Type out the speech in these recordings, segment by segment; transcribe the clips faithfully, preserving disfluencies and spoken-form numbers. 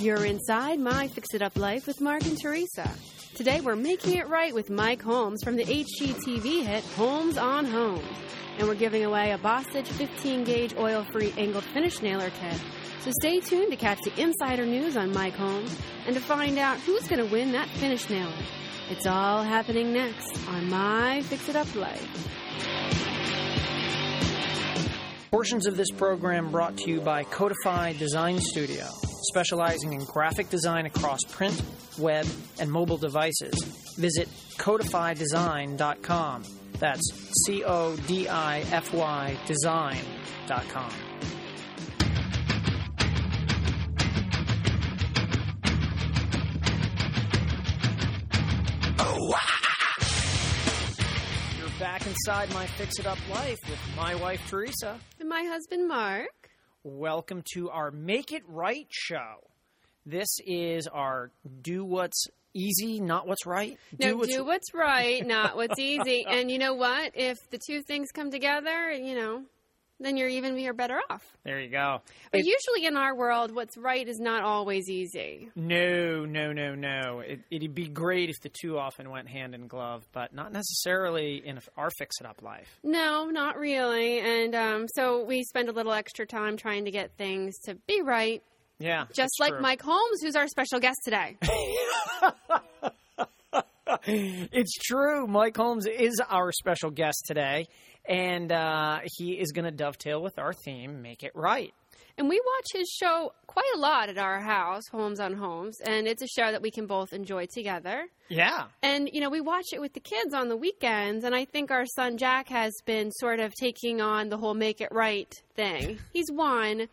You're inside My Fix-It-Up Life with Mark and Teresa. Today we're making it right with Mike Holmes from the H G T V hit Holmes on Homes. And we're giving away a Bostitch fifteen gauge oil-free angled finish nailer kit. So stay tuned to catch the insider news on Mike Holmes and to find out who's going to win that finish nailer. It's all happening next on My Fix-It-Up Life. Portions of this program brought to you by Codify Design Studio, specializing in graphic design across print, web, and mobile devices. Visit codify design dot com. That's C O D I F Y design dot com. You're back inside My Fix-It-Up Life with my wife, Teresa. And my husband, Mark. Welcome to our Make It Right show. This is our do what's easy, not what's right. No, do what's, do what's right, not what's easy. And you know what? If the two things come together, you know, then you're even you're better off. There you go. But It- usually in our world, what's right is not always easy. No, no, no, no. It, it'd be great if the two often went hand in glove, but not necessarily in our fix-it-up life. No, not really. And um, so we spend a little extra time trying to get things to be right. Yeah, Just it's like true. Mike Holmes, who's our special guest today. It's true. Mike Holmes is our special guest today, and uh, he is going to dovetail with our theme, Make It Right. And we watch his show quite a lot at our house, Holmes on Homes, and it's a show that we can both enjoy together. Yeah. And, you know, we watch it with the kids on the weekends, and I think our son Jack has been sort of taking on the whole make it right thing. He's one,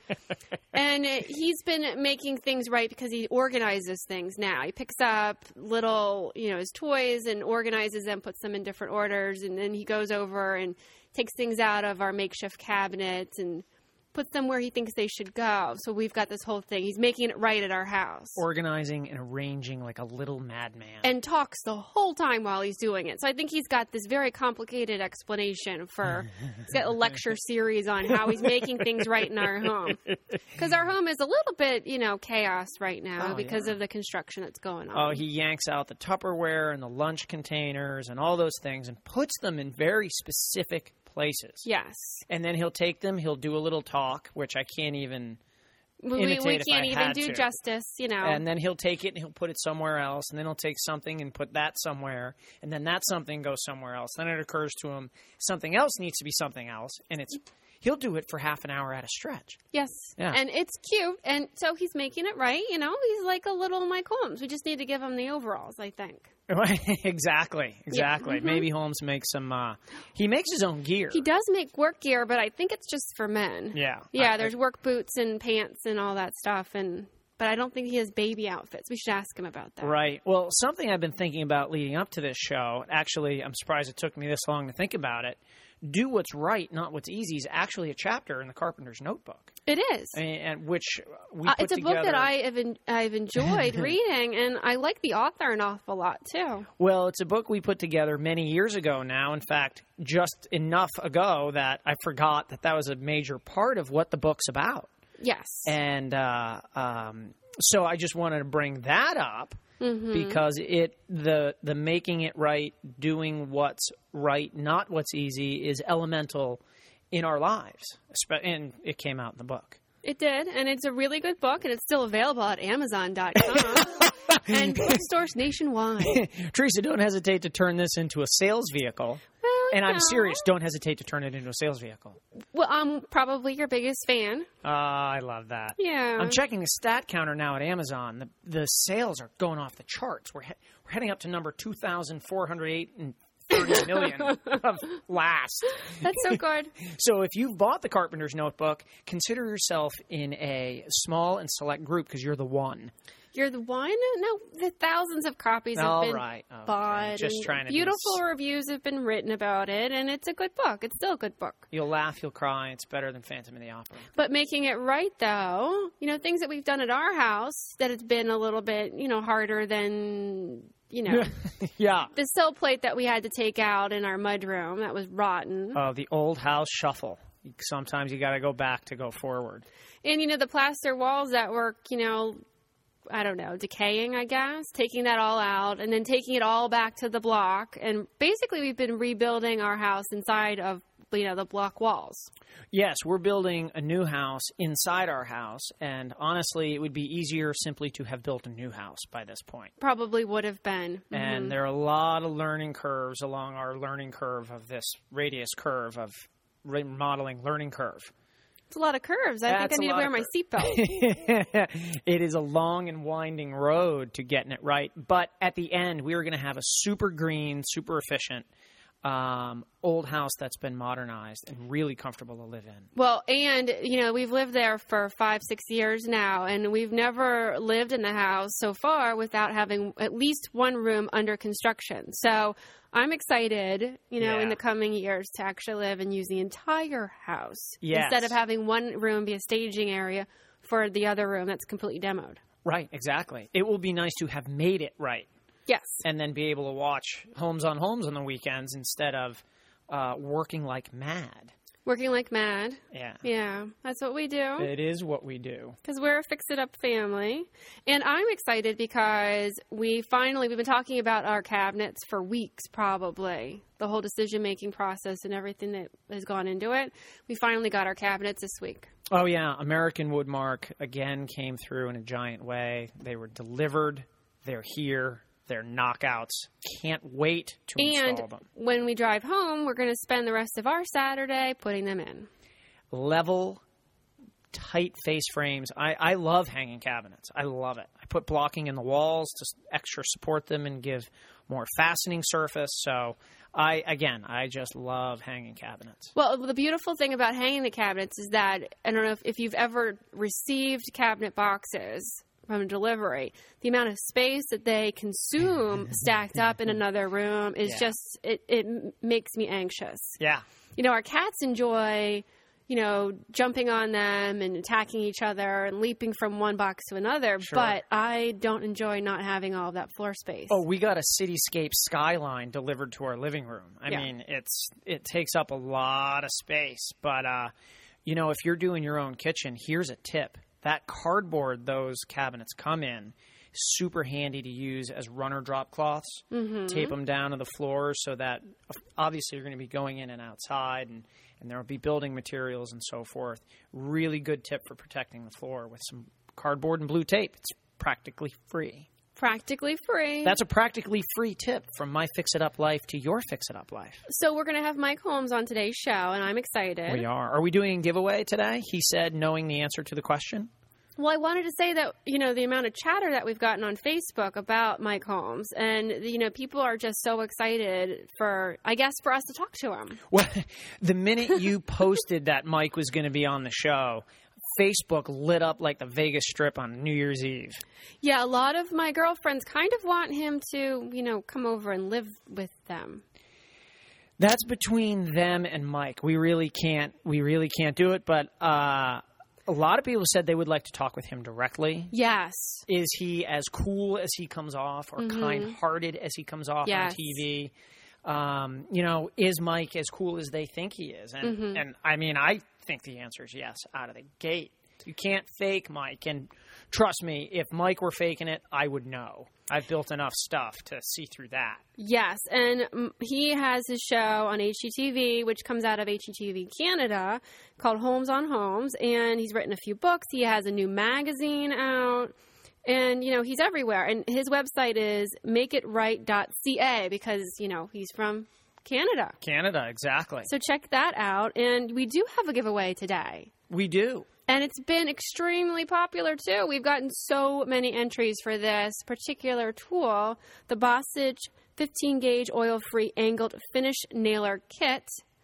and he's been making things right because he organizes things now. He picks up little, you know, his toys and organizes them, puts them in different orders, and then he goes over and takes things out of our makeshift cabinets and puts them where he thinks they should go. So we've got this whole thing. He's making it right at our house. Organizing and arranging like a little madman. And talks the whole time while he's doing it. So I think he's got this very complicated explanation for, he's got a lecture series on how he's making things right in our home. Because our home is a little bit, you know, chaos right now Oh, because yeah. of the construction that's going on. Oh, he yanks out the Tupperware and the lunch containers and all those things and puts them in very specific places. Yes. And then he'll take them, he'll do a little talk, which I can't even We, we, imitate we if can't I even had do to. justice, you know. And then he'll take it and he'll put it somewhere else, and then he'll take something and put that somewhere, and then that something goes somewhere else. Then it occurs to him something else needs to be something else, and it's he'll do it for half an hour at a stretch. Yes. Yeah. And it's cute. And so he's making it right. You know, he's like a little Mike Holmes. We just need to give him the overalls, I think. exactly, exactly. mhm. Maybe Holmes makes some. Uh, he makes his own gear. He does make work gear, but I think it's just for men. Yeah, Yeah, I- there's work boots and pants and all that stuff. And but I don't think he has baby outfits. We should ask him about that. Right. Well, something I've been thinking about leading up to this show. Actually, I'm surprised it took me this long to think about it. Do what's right, not what's easy, is actually a chapter in the Carpenter's Notebook. It is. And, and which we Uh, put it's a together. book that I have en- I've enjoyed reading, and I like the author an awful lot, too. Well, it's a book we put together many years ago now. In fact, just enough ago that I forgot that that was a major part of what the book's about. Yes. And uh, um, so I just wanted to bring that up Mm-hmm. because it the the making it right, doing what's right, not what's easy, is elemental in our lives. Espe- And it came out in the book. It did, and it's a really good book, and it's still available at amazon dot com and bookstores nationwide. Teresa, don't hesitate to turn this into a sales vehicle. Well, And I'm no. serious. Don't hesitate to turn it into a sales vehicle. Well, I'm probably your biggest fan. Ah, I love that. Yeah. I'm checking the stat counter now at Amazon. The the sales are going off the charts. We're he- we're heading up to number two thousand four hundred eight and thirty million of last. That's so good. So if you've bought the Carpenter's Notebook, consider yourself in a small and select group because you're the one. You're the one? No, the thousands of copies have All been right. Okay. bought. Just and trying to be beautiful s- reviews have been written about it, and it's a good book. It's still a good book. You'll laugh, you'll cry. It's better than Phantom of the Opera. But making it right, though, you know, things that we've done at our house that has been a little bit, you know, harder than, you know, Yeah. the sill plate that we had to take out in our mudroom that was rotten. Uh, the old house shuffle. Sometimes you got to go back to go forward. And, you know, the plaster walls that were, you know, I don't know, decaying, I guess, taking that all out and then taking it all back to the block. And basically we've been rebuilding our house inside of, you know, the block walls. Yes, we're building a new house inside our house, and honestly, it would be easier simply to have built a new house by this point. Probably would have been. Mm-hmm. And there are a lot of learning curves along our learning curve of this radius curve of remodeling learning curve. It's a lot of curves. I That's think I need to wear my seatbelt. It is a long and winding road to getting it right, but at the end, we are going to have a super green, super efficient Um, old house that's been modernized and really comfortable to live in. Well, and, you know, we've lived there for five, six years now, and we've never lived in the house so far without having at least one room under construction. So I'm excited, you know, Yeah. in the coming years to actually live and use the entire house Yes. instead of having one room be a staging area for the other room that's completely demoed. Right, exactly. It will be nice to have made it right. Yes. And then be able to watch Homes on Homes on the weekends instead of uh, working like mad. Working like mad. Yeah. Yeah, that's what we do. It is what we do. Because we're a fix-it-up family. And I'm excited because we finally, we've been talking about our cabinets for weeks probably. The whole decision-making process and everything that has gone into it. We finally got our cabinets this week. Oh, yeah. American Woodmark, again, came through in a giant way. They were delivered. They're here. They're knockouts. Can't wait to and install them. When we drive home, we're going to spend the rest of our Saturday putting them in. Level, tight face frames. I, I love hanging cabinets. I love it. I put blocking in the walls to extra support them and give more fastening surface. So, I again, I just love hanging cabinets. Well, the beautiful thing about hanging the cabinets is that, I don't know if, if you've ever received cabinet boxes from delivery, the amount of space that they consume stacked up in another room is Yeah. just, it, it makes me anxious. Yeah. You know, our cats enjoy, you know, jumping on them and attacking each other and leaping from one box to another, Sure. but I don't enjoy not having all of that floor space. Oh, we got a cityscape skyline delivered to our living room. I Yeah. mean, it's it takes up a lot of space, but uh, you know, if you're doing your own kitchen, here's a tip. That cardboard those cabinets come in, super handy to use as runner drop cloths. Mm-hmm. Tape them down to the floor so that obviously you're going to be going in and outside, and, and there will be building materials and so forth. Really good tip for protecting the floor with some cardboard and blue tape. It's practically free. Practically free. That's a practically free tip from my Fix-It-Up life to your Fix-It-Up life. So we're going to have Mike Holmes on today's show, and I'm excited. We are. Are we doing a giveaway today? He said, knowing the answer to the question. Well, I wanted to say that, you know, the amount of chatter that we've gotten on Facebook about Mike Holmes, and, you know, people are just so excited for, I guess, for us to talk to him. Well, the minute you posted that Mike was going to be on the show, Facebook lit up like the Vegas Strip on New Year's Eve. Yeah, a lot of my girlfriends kind of want him to, you know, come over and live with them. That's between them and Mike. We really can't. We really can't do it. But uh, a lot of people said they would like to talk with him directly. Yes. Is he as cool as he comes off, or Mm-hmm. kind-hearted as he comes off Yes. on T V? Um, you know, is Mike as cool as they think he is? And, Mm-hmm. and I mean, I think the answer is yes out of the gate. You can't fake Mike. And trust me, if Mike were faking it, I would know. I've built enough stuff to see through that. Yes, and um, he has his show on H G T V, which comes out of H G T V Canada, called Homes on Homes, and he's written a few books. He has a new magazine out, and, you know, he's everywhere. And his website is make it right dot c a because, you know, he's from Canada. Canada, exactly. So check that out, and we do have a giveaway today. We do. And it's been extremely popular, too. We've gotten so many entries for this particular tool, the Bossage fifteen gauge oil-free angled finish nailer kit.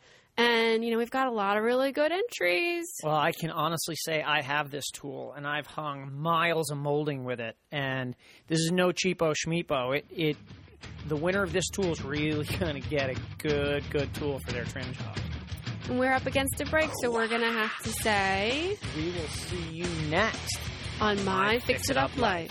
And, you know, we've got a lot of really good entries. Well, I can honestly say I have this tool, and I've hung miles of molding with it. And this is no cheapo schmeepo. It, it, the winner of this tool is really going to get a good, good tool for their trim job. And we're up against a break, so we're going to have to say, We will see you next on My Fix-It-Up Life.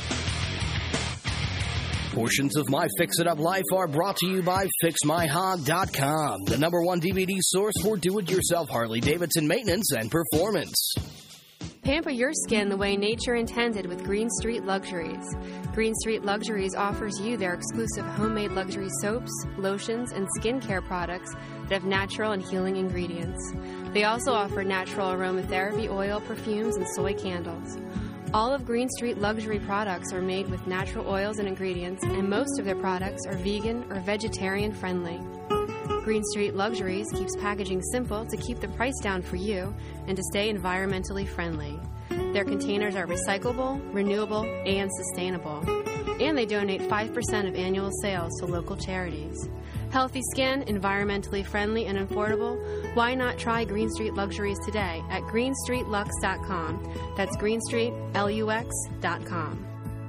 Portions of My Fix-It-Up Life are brought to you by Fix My Hog dot com, the number one D V D source for do-it-yourself Harley-Davidson maintenance and performance. Pamper your skin the way nature intended with Green Street Luxuries. Green Street Luxuries offers you their exclusive homemade luxury soaps, lotions, and skincare products that have natural and healing ingredients. They also offer natural aromatherapy oil, perfumes, and soy candles. All of Green Street Luxury products are made with natural oils and ingredients, and most of their products are vegan or vegetarian friendly. Green Street Luxuries keeps packaging simple to keep the price down for you and to stay environmentally friendly. Their containers are recyclable, renewable, and sustainable. And they donate five percent of annual sales to local charities. Healthy skin, environmentally friendly, and affordable? Why not try Green Street Luxuries today at green street lux dot com. That's green street lux dot com.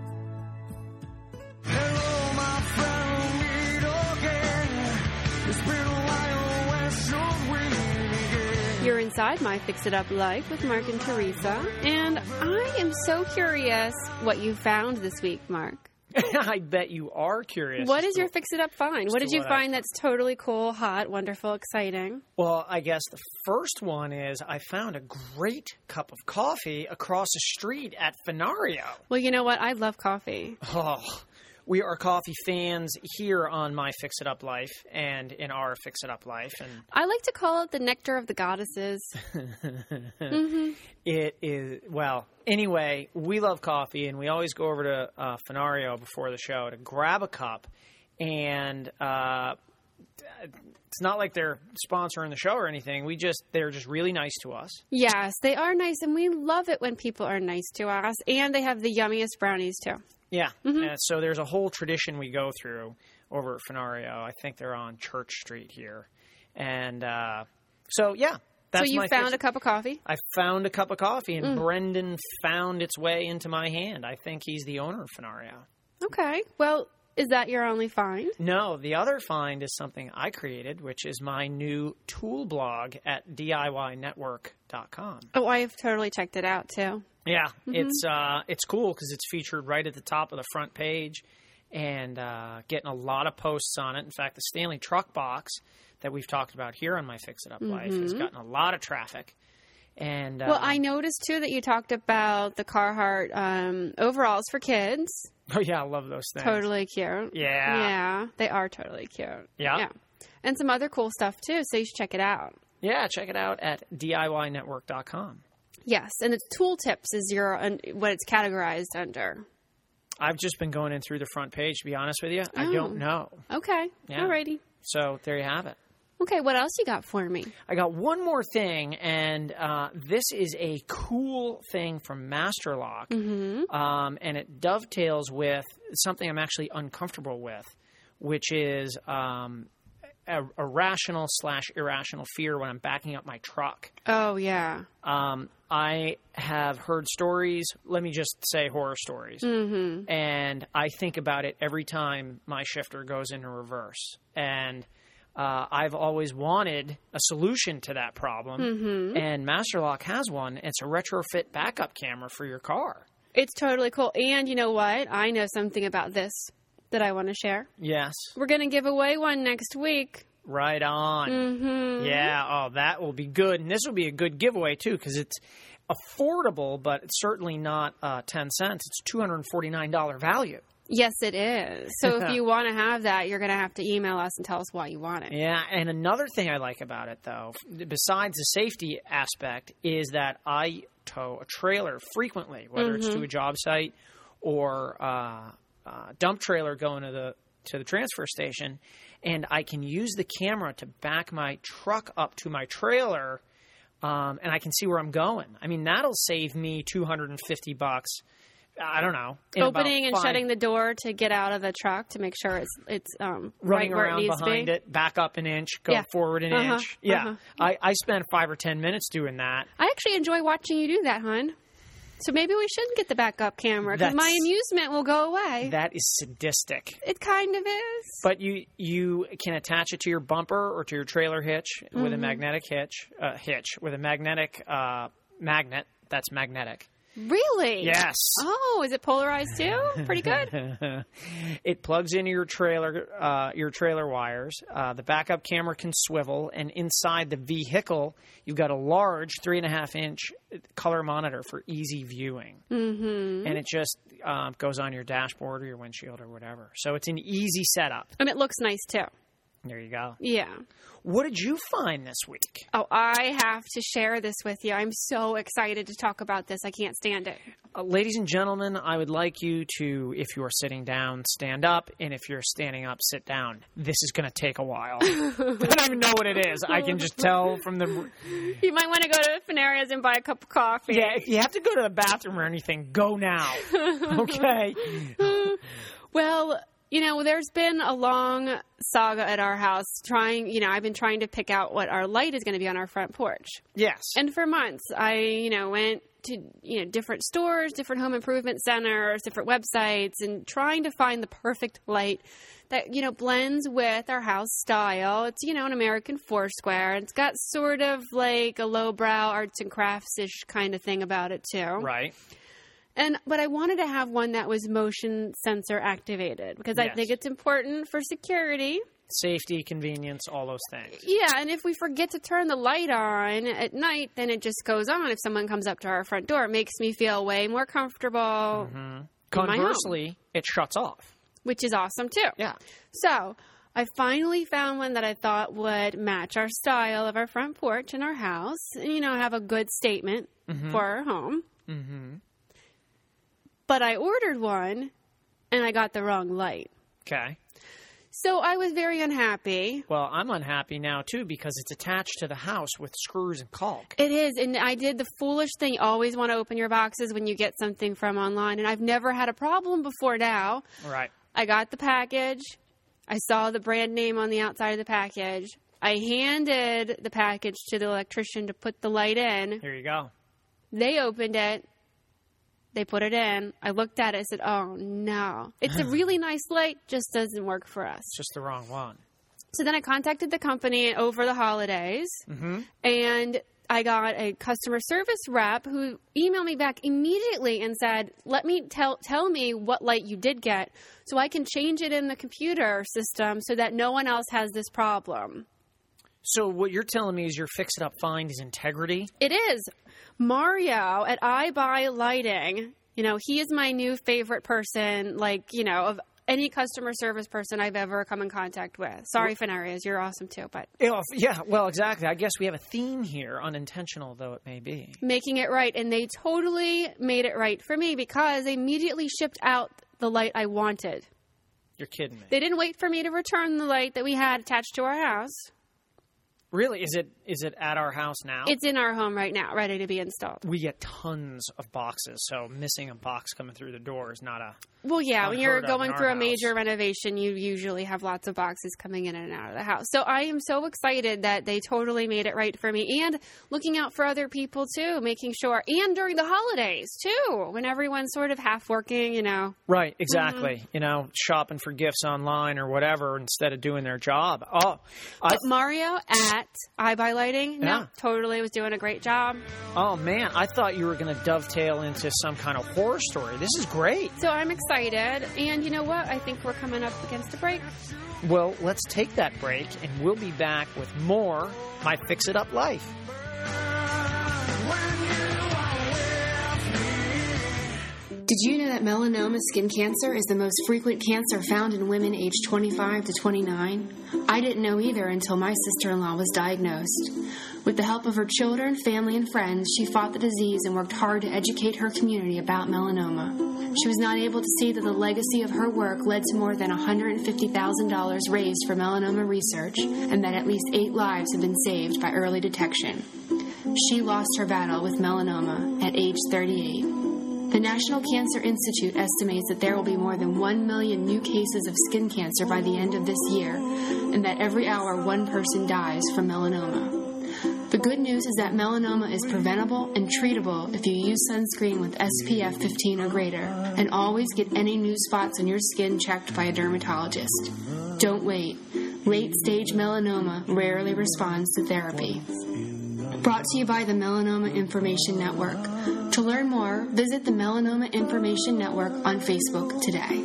Hello, my friend, we meet again. It's been a while, where should we begin? You're inside My Fix It Up Life with Mark and Teresa, and I am so curious what you found this week, Mark. I bet you are curious. What as is to- your Fix It Up find? What to did you what I find that's totally cool, hot, wonderful, exciting? Well, I guess the first one is I found a great cup of coffee across the street at Fenario. Well, you know what? I love coffee. Oh, we are coffee fans here on My Fix It Up Life and in our Fix It Up Life. And I like to call it the nectar of the goddesses. mm-hmm. it is, well, anyway, we love coffee, and we always go over to uh, Fenario before the show to grab a cup. And uh, it's not like they're sponsoring the show or anything. We just, they're just really nice to us. Yes, they are nice, and we love it when people are nice to us. And they have the yummiest brownies, too. Yeah. Mm-hmm. Uh, so there's a whole tradition we go through over at Fenario. I think they're on Church Street here. And uh, so, yeah. That's so you my found fix- a cup of coffee? I found a cup of coffee, and Mm. Brendan found its way into my hand. I think he's the owner of Fenario. Okay. Well, is that your only find? No, the other find is something I created, which is my new tool blog at D I Y network dot com. Oh, I have totally checked it out, too. Yeah, it's uh, it's cool because it's featured right at the top of the front page and uh, getting a lot of posts on it. In fact, the Stanley Truck Box that we've talked about here on My Fix It Up Life has gotten a lot of traffic. And uh, Well, I noticed, too, that you talked about the Carhartt um, overalls for kids. oh yeah, I love those things. Totally cute. Yeah. Yeah, they are totally cute. Yeah. Yeah. And some other cool stuff, too, so you should check it out. Yeah, check it out at D I Y network dot com. Yes, and it's tooltips is your uh, what it's categorized under. I've just been going in through the front page, to be honest with you. I Oh. don't know. Okay. Yeah. Alrighty. So there you have it. Okay, what else you got for me? I got one more thing, and uh, this is a cool thing from Masterlock, Mm-hmm. um, and it dovetails with something I'm actually uncomfortable with, which is um, a, a rational slash irrational fear when I'm backing up my truck. Oh, yeah. Um, I have heard stories, let me just say horror stories, Mm-hmm. and I think about it every time my shifter goes into reverse. And uh, I've always wanted a solution to that problem, Mm-hmm. and Masterlock has one. It's a retrofit backup camera for your car. It's totally cool. And you know what? I know something about this that I want to share. Yes, We're going to give away one next week. right on. Mm-hmm. Yeah, oh, that will be good. And this will be a good giveaway, too, because it's affordable, but it's certainly not uh, ten cents. It's two hundred forty-nine dollars value. Yes, it is. So if you want to have that, you're going to have to email us and tell us why you want it. Yeah, and another thing I like about it, though, besides the safety aspect, is that I tow a trailer frequently, whether it's to a job site or uh, uh, dump trailer going to the to the transfer station, and I can use the camera to back my truck up to my trailer, um, and I can see where I'm going. I mean, that'll save me two hundred fifty bucks. I don't know. in Opening about and five- shutting the door to get out of the truck to make sure it's it's um, running right where around it needs behind to be. it, back up an inch, go Yeah. forward an Uh-huh, inch. Yeah, uh-huh. I, I spent five or ten minutes doing that. I actually enjoy watching you do that, hon. So maybe we shouldn't get the backup camera because my That's- amusement will go away. That is sadistic. It kind of is. But you you can attach it to your bumper or to your trailer hitch with a magnetic hitch, uh, hitch with a magnetic uh, magnet. That's magnetic. Really? Yes. Oh, is it polarized too? Pretty good. It plugs into your trailer, uh, your trailer wires. Uh, the backup camera can swivel, and inside the vehicle, you've got a large three and a half inch color monitor for easy viewing. Mm-hmm. And it just um, goes on your dashboard or your windshield or whatever. So it's an easy setup. And it looks nice too. There you go. Yeah. What did you find this week? Oh, I have to share this with you. I'm so excited to talk about this. I can't stand it. Uh, ladies and gentlemen, I would like you to, if you are sitting down, stand up. And if you're standing up, sit down. This is going to take a while. I don't even know what it is. I can just tell from the... You might want to go to Fanaria's and buy a cup of coffee. Yeah, if you have to go to the bathroom or anything, go now. Okay? Well... You know, there's been a long saga at our house trying, you know, I've been trying to pick out what our light is going to be on our front porch. Yes. And for months, I, you know, went to, you know, different stores, different home improvement centers, different websites, and trying to find the perfect light that, you know, blends with our house style. It's, you know, an American Foursquare. It's got sort of like a lowbrow arts and crafts-ish kind of thing about it, too. Right. And but I wanted to have one that was motion sensor activated because Yes. I think it's important for security. Safety, convenience, all those things. Yeah, and if we forget to turn the light on at night, then it just goes on. If someone comes up to our front door, it makes me feel way more comfortable. Mm-hmm. Conversely, it shuts off. Which is awesome, too. Yeah. So I finally found one that I thought would match our style of our front porch and our house and, you know, have a good statement Mm-hmm. for our home. Mm-hmm. But I ordered one, and I got the wrong light. Okay. So I was very unhappy. Well, I'm unhappy now, too, because it's attached to the house with screws and caulk. It is, and I did the foolish thing. You always want to open your boxes when you get something from online, and I've never had a problem before now. Right. I got the package. I saw the brand name on the outside of the package. I handed the package to the electrician to put the light in. Here you go. They opened it. They put it in. I looked at it and said, oh, no. It's a really nice light, just doesn't work for us. It's just the wrong one. So then I contacted the company over the holidays, Mm-hmm. and I got a customer service rep who emailed me back immediately and said, let me tell tell me what light you did get so I can change it in the computer system so that no one else has this problem. So what you're telling me is your fix-it-up find is integrity? It is. Mario at iBuy Lighting, you know, he is my new favorite person, like, you know, of any customer service person I've ever come in contact with. Sorry, Fanarias, you're awesome too, but Yeah, yeah, well, exactly. I guess we have a theme here, unintentional though it may be. making it right. And they totally made it right for me because they immediately shipped out the light I wanted. You're kidding me. They didn't wait for me to return the light that we had attached to our house. Really? Is it is it at our house now? It's in our home right now, ready to be installed. We get tons of boxes, so missing a box coming through the door is not a... Well, yeah, when you're Unheard of in going our through a house. major renovation, you usually have lots of boxes coming in and out of the house. So I am so excited that they totally made it right for me and looking out for other people too, making sure, and during the holidays too, when everyone's sort of half working, you know. Right, exactly. Mm-hmm. You know, shopping for gifts online or whatever instead of doing their job. Oh, I, But Mario at iBuy Lighting, Yeah. no, totally was doing a great job. oh man, I thought you were going to dovetail into some kind of horror story. This is great. So I'm excited, and you know what? I think we're coming up against the break. Well, let's take that break, and we'll be back with more My Fix It Up Life. Did you know that melanoma skin cancer is the most frequent cancer found in women aged twenty-five to twenty-nine? I didn't know either until my sister-in-law was diagnosed. With the help of her children, family, and friends, she fought the disease and worked hard to educate her community about melanoma. She was not able to see that the legacy of her work led to more than one hundred fifty thousand dollars raised for melanoma research and that at least eight lives have been saved by early detection. She lost her battle with melanoma at age thirty-eight. The National Cancer Institute estimates that there will be more than one million new cases of skin cancer by the end of this year, and that every hour one person dies from melanoma. The good news is that melanoma is preventable and treatable if you use sunscreen with S P F fifteen or greater, and always get any new spots on your skin checked by a dermatologist. Don't wait. Late-stage melanoma rarely responds to therapy. Brought to you by the Melanoma Information Network. To learn more, visit the Melanoma Information Network on Facebook today.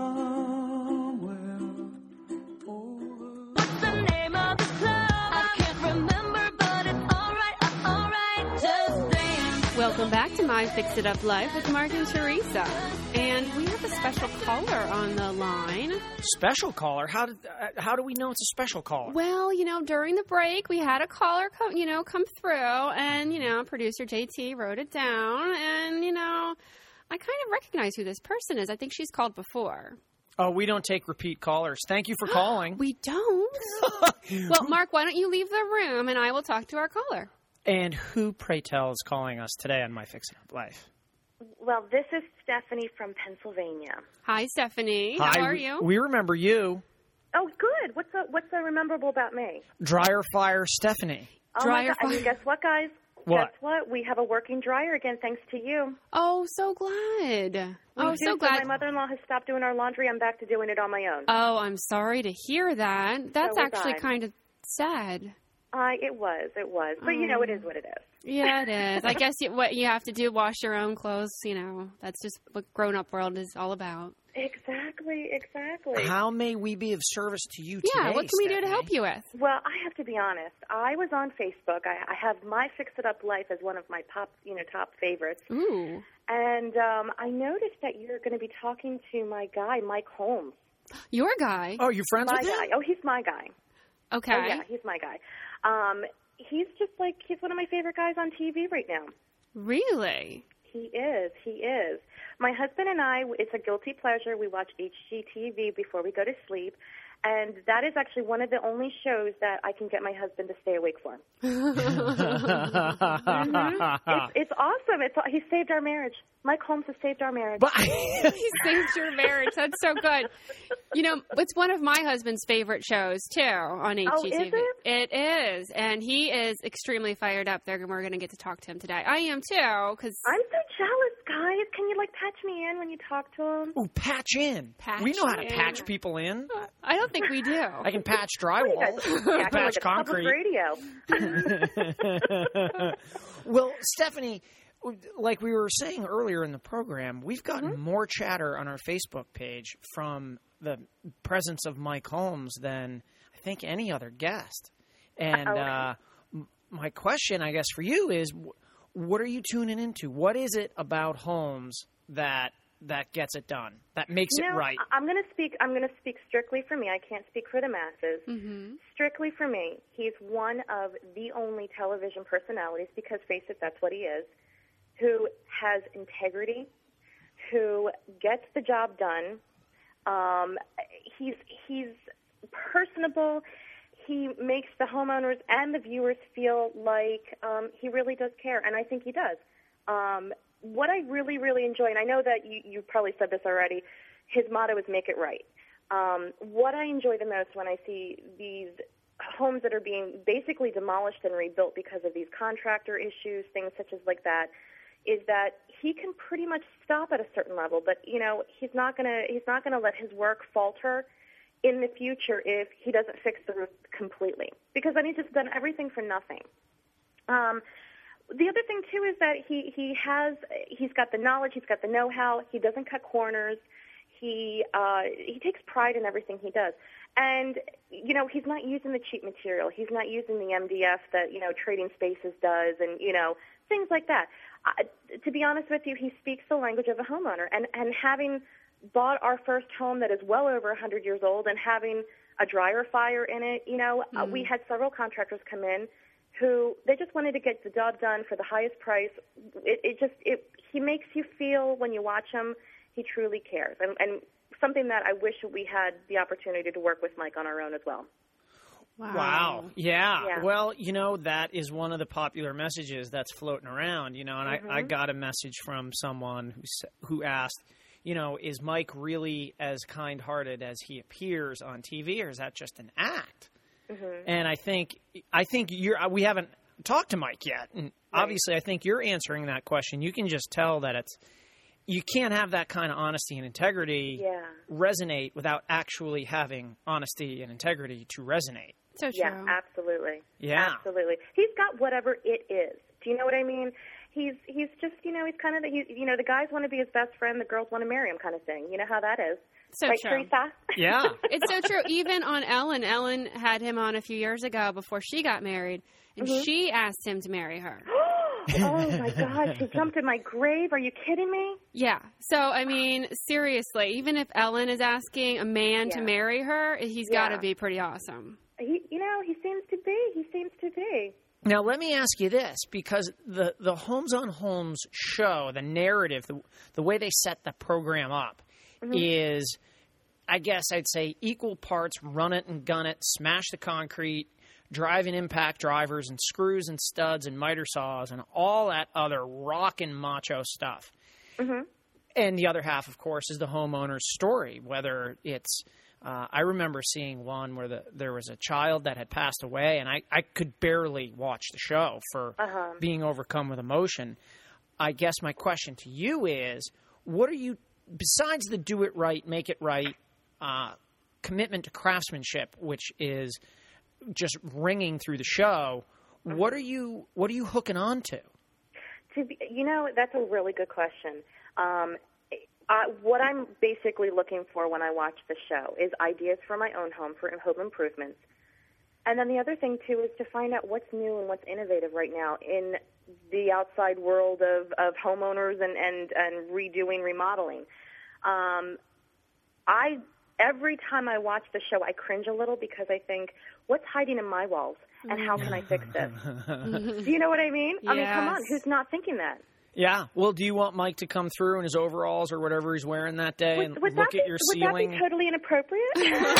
Welcome back to My Fix It Up Live with Mark and Teresa. And we have a special caller on the line. Special caller? How did, uh, how do we know it's a special caller? Well, you know, during the break, we had a caller, come, you know, come through. And, you know, producer J T wrote it down. And, you know, I kind of recognize who this person is. I think she's called before. Oh, we don't take repeat callers. Thank you for calling. We don't? Well, Mark, why don't you leave the room and I will talk to our caller. And who, pray tell, is calling us today on My Fix It Up Life? Well, this is Stephanie from Pennsylvania. Hi, Stephanie. Hi, How are we, you? We remember you. Oh, good. What's so, what's so rememberable about me? Dryer Fire Stephanie. Oh, Dryer my God. I mean, fire. guess what, guys? What? Guess what? We have a working dryer again, thanks to you. Oh, so glad. We Oh, do, so glad. My mother-in-law has stopped doing our laundry. I'm back to doing it on my own. Oh, I'm sorry to hear that. That's So was actually I. kind of sad. I, it was, it was. But, you know, it is what it is. Yeah, it is. I guess you, what you have to do, wash your own clothes, you know. That's just what grown-up world is all about. Exactly, exactly. How may we be of service to you today, Yeah, what can we do to Stephanie? help you with? Well, I have to be honest. I was on Facebook. I, I have My Fix It Up Life as one of my top, you know, top favorites. Ooh. And um, I noticed that you're going to be talking to my guy, Mike Holmes. Your guy. Oh, you friends My with him? guy. Oh, he's my guy. Okay. Oh, yeah, he's my guy. Um, he's just like, he's one of my favorite guys on T V right now. Really? He is. He is. My husband and I, it's a guilty pleasure. We watch H G T V before we go to sleep. And that is actually one of the only shows that I can get my husband to stay awake for. Mm-hmm. It's, it's awesome. It's he saved our marriage. Mike Holmes has saved our marriage. But He saved your marriage. That's so good. You know, it's one of my husband's favorite shows, too, on H G T V. Oh, is it? It is. And he is extremely fired up. They're, we're going to get to talk to him today. I am, too, because... I'm so jealous, guys. Can you, like, patch me in when you talk to him? Ooh, patch in. Patch we know how to in. patch people in. I don't think we do. I can patch You drywall. guys are acting patch like a concrete. public radio. Well, Stephanie, like we were saying earlier in the program, we've gotten Mm-hmm. more chatter on our Facebook page from the presence of Mike Holmes than I think any other guest. And Okay. uh, m- my question, I guess, for you is, wh- what are you tuning into? What is it about Holmes that that gets it done, that makes You it know, right? I- I'm going to speak. I'm going to speak strictly for me. I can't speak for the masses. Mm-hmm. Strictly for me, he's one of the only television personalities, because face it, that's what he is, who has integrity, who gets the job done. Um, he's he's personable. He makes the homeowners and the viewers feel like um, he really does care, and I think he does. Um, what I really, really enjoy, and I know that you, you probably said this already, his motto is make it right. Um, what I enjoy the most when I see these homes that are being basically demolished and rebuilt because of these contractor issues, things such as like that, is that he can pretty much stop at a certain level, but you know he's not gonna he's not gonna let his work falter in the future if he doesn't fix the roof completely, because then he's just done everything for nothing. Um, the other thing too is that he he has he's got the knowledge, he's got the know-how, he doesn't cut corners, he uh, he takes pride in everything he does, and you know he's not using the cheap material, he's not using the M D F that you know Trading Spaces does, and you know things like that. Uh, to be honest with you, he speaks the language of a homeowner, and and having bought our first home that is well over one hundred years old and having a dryer fire in it, you know, mm. uh, we had several contractors come in who they just wanted to get the job done for the highest price. It, it just it he makes you feel when you watch him he truly cares, and, and something that I wish we had the opportunity to work with Mike on our own as well. Wow. Wow. Yeah. Yeah. Well, you know, that is one of the popular messages that's floating around, you know, and Mm-hmm. I, I got a message from someone who sa- who asked, you know, is Mike really as kind-hearted as he appears on T V, or is that just an act? Mm-hmm. And I think I think you're we haven't talked to Mike yet. And Right. obviously I think you're answering that question. You can just tell that it's you can't have that kind of honesty and integrity Yeah. resonate without actually having honesty and integrity to resonate. So true. Yeah, absolutely. Yeah. Absolutely. He's got whatever it is. Do you know what I mean? He's he's just, you know, he's kind of, the, he, you know, the guys want to be his best friend, the girls want to marry him kind of thing. You know how that is. So right, true. Teresa? Yeah. It's so true. Even on Ellen, Ellen had him on a few years ago before she got married, and Mm-hmm. she asked him to marry her. Oh, my God. She jumped in my grave. Are you kidding me? Yeah. So, I mean, seriously, even if Ellen is asking a man to Yeah. marry her, he's Yeah. got to be pretty awesome. He, you know, he seems to be. He seems to be. Now, let me ask you this, because the, the Holmes on Holmes show, the narrative, the, the way they set the program up Mm-hmm. is, I guess I'd say, equal parts run it and gun it, smash the concrete, driving impact drivers and screws and studs and miter saws and all that other rockin' macho stuff. Mm-hmm. And the other half, of course, is the homeowner's story, whether it's Uh, I remember seeing one where the, there was a child that had passed away, and I, I could barely watch the show for Uh-huh. being overcome with emotion. I guess my question to you is, what are you, besides the do it right, make it right, uh, commitment to craftsmanship, which is just ringing through the show, what are you, what are you hooking on to? To be, you know, that's a really good question. Um, Uh, what I'm basically looking for when I watch the show is ideas for my own home, for home improvements. And then the other thing, too, is to find out what's new and what's innovative right now in the outside world of, of homeowners and, and, and redoing, remodeling. Um, I every time I watch the show, I cringe a little because I think, what's hiding in my walls, and how can I fix this? Do you know what I mean? I mean, come on, Yes. who's not thinking that? Yeah. Well, do you want Mike to come through in his overalls or whatever he's wearing that day and Would, would look that at be, your would ceiling? that be totally inappropriate?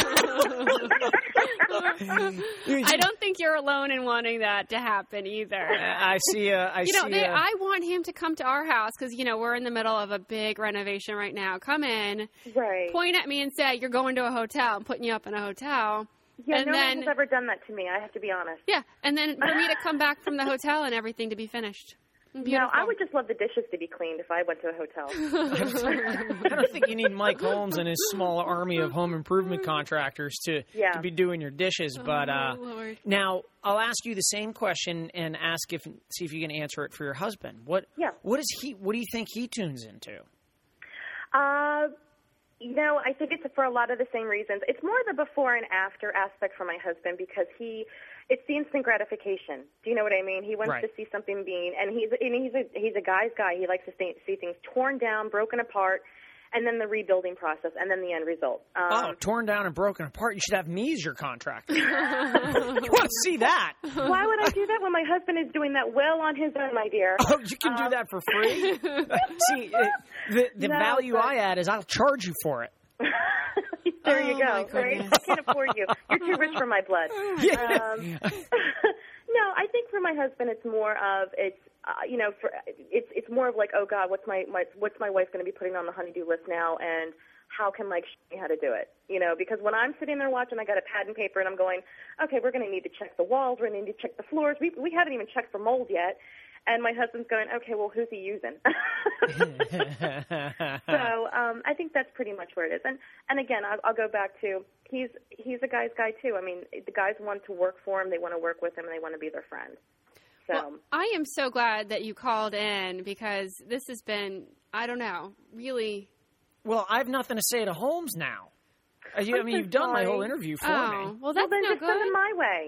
I don't think you're alone in wanting that to happen either. I see a, I You know, see they, a, I want him to come to our house because, you know, we're in the middle of a big renovation right now. Come in, Right. point at me and say, you're going to a hotel. I'm putting you up in a hotel. Yeah, and no then, one has ever done that to me, I have to be honest. yeah, and then for me to come back from the hotel and everything to be finished. Beautiful. No, I would just love the dishes to be cleaned if I went to a hotel. I don't think you need Mike Holmes and his small army of home improvement contractors to, Yeah. to be doing your dishes. But uh, Oh, Lord. now I'll ask you the same question and ask if see if you can answer it for your husband. What Yeah. what is he? What do you think he tunes into? Uh, you know, I think it's for a lot of the same reasons. It's more the before and after aspect for my husband because he, it's the instant gratification. Do you know what I mean? He wants Right. to see something being, and he's and he's a he's a guy's guy. He likes to see, see things torn down, broken apart, and then the rebuilding process, and then the end result. Um, Oh, torn down and broken apart. You should have me as your contractor. You want to see that? Why would I do that when my husband is doing that well on his own, my dear? Oh, you can do that for free? See, it, the, the No, value but- I add is I'll charge you for it. There Oh, you my go. Right? goodness. I can't afford you. You're too rich for my blood. Um, no, I think for my husband, it's more of it's uh, you know for it's it's more of like, oh God, what's my, my what's my wife going to be putting on the honeydew list now, and how can Mike show me how to do it? You know, because when I'm sitting there watching, I got a pad and paper, and I'm going, okay, we're going to need to check the walls, we're going to need to check the floors. We we haven't even checked for mold yet. And my husband's going, okay, well, who's he using? So um, I think that's pretty much where it is. And and again, I'll, I'll go back to he's he's a guy's guy too. I mean, the guys want to work for him, they want to work with him, and they want to be their friend. So Well, I am so glad that you called in because this has been, I don't know, really. Well, I have nothing to say to Holmes now. Uh, you, I I'm mean, so you've done my sorry. whole interview for Oh, me. well, well, that's then no just send him good. my way.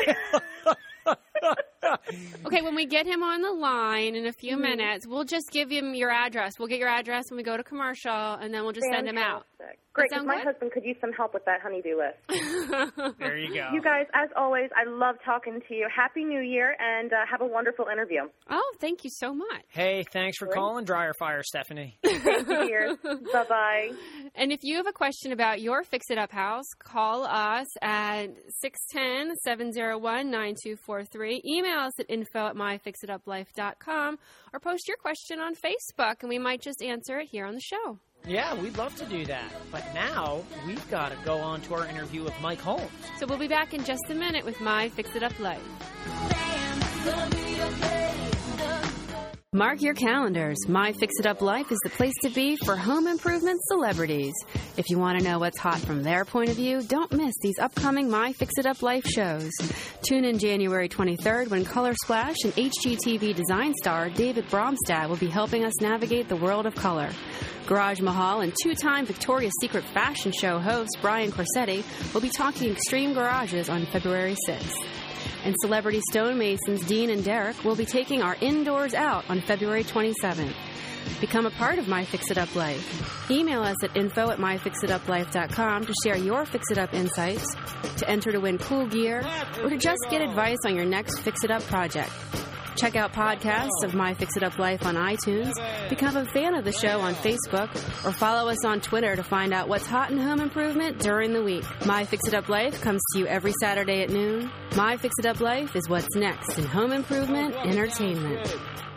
Okay, when we get him on the line in a few Mm-hmm. minutes, we'll just give him your address. We'll get your address when we go to commercial, and then we'll just send him out. Fantastic. Great, That because sound my good? husband could use some help with that honeydew list. There you go. You guys, as always, I love talking to you. Happy New Year, and uh, have a wonderful interview. Oh, thank you so much. Hey, thanks for calling Dryer Fire, Stephanie. Thank you, dears. Bye-bye. And if you have a question about your Fix It Up house, call us at six one zero, seven zero one, nine two four three. Email us at info at my fix it up life dot com or post your question on Facebook, and we might just answer it here on the show. Yeah, we'd love to do that. But now we've got to go on to our interview with Mike Holmes. So we'll be back in just a minute with My Fix It Up Life. Mark your calendars. My Fix It Up Life is the place to be for home improvement celebrities. If you want to know what's hot from their point of view, don't miss these upcoming My Fix It Up Life shows. Tune in January twenty-third when Color Splash and H G T V design star David Bromstad will be helping us navigate the world of color. Garage Mahal and two-time Victoria's Secret fashion show host Brian Corsetti will be talking extreme garages on February sixth. And celebrity stonemasons Dean and Derek will be taking our indoors out on February twenty-seventh. Become a part of My Fix It Up Life. Email us at info at my fix it up life dot com to share your Fix It Up insights, to enter to win cool gear, or to just get advice on your next Fix It Up project. Check out podcasts of My Fix It Up Life on iTunes, become a fan of the show on Facebook, or follow us on Twitter to find out what's hot in home improvement during the week. My Fix It Up Life comes to you every Saturday at noon. My Fix It Up Life is what's next in home improvement entertainment.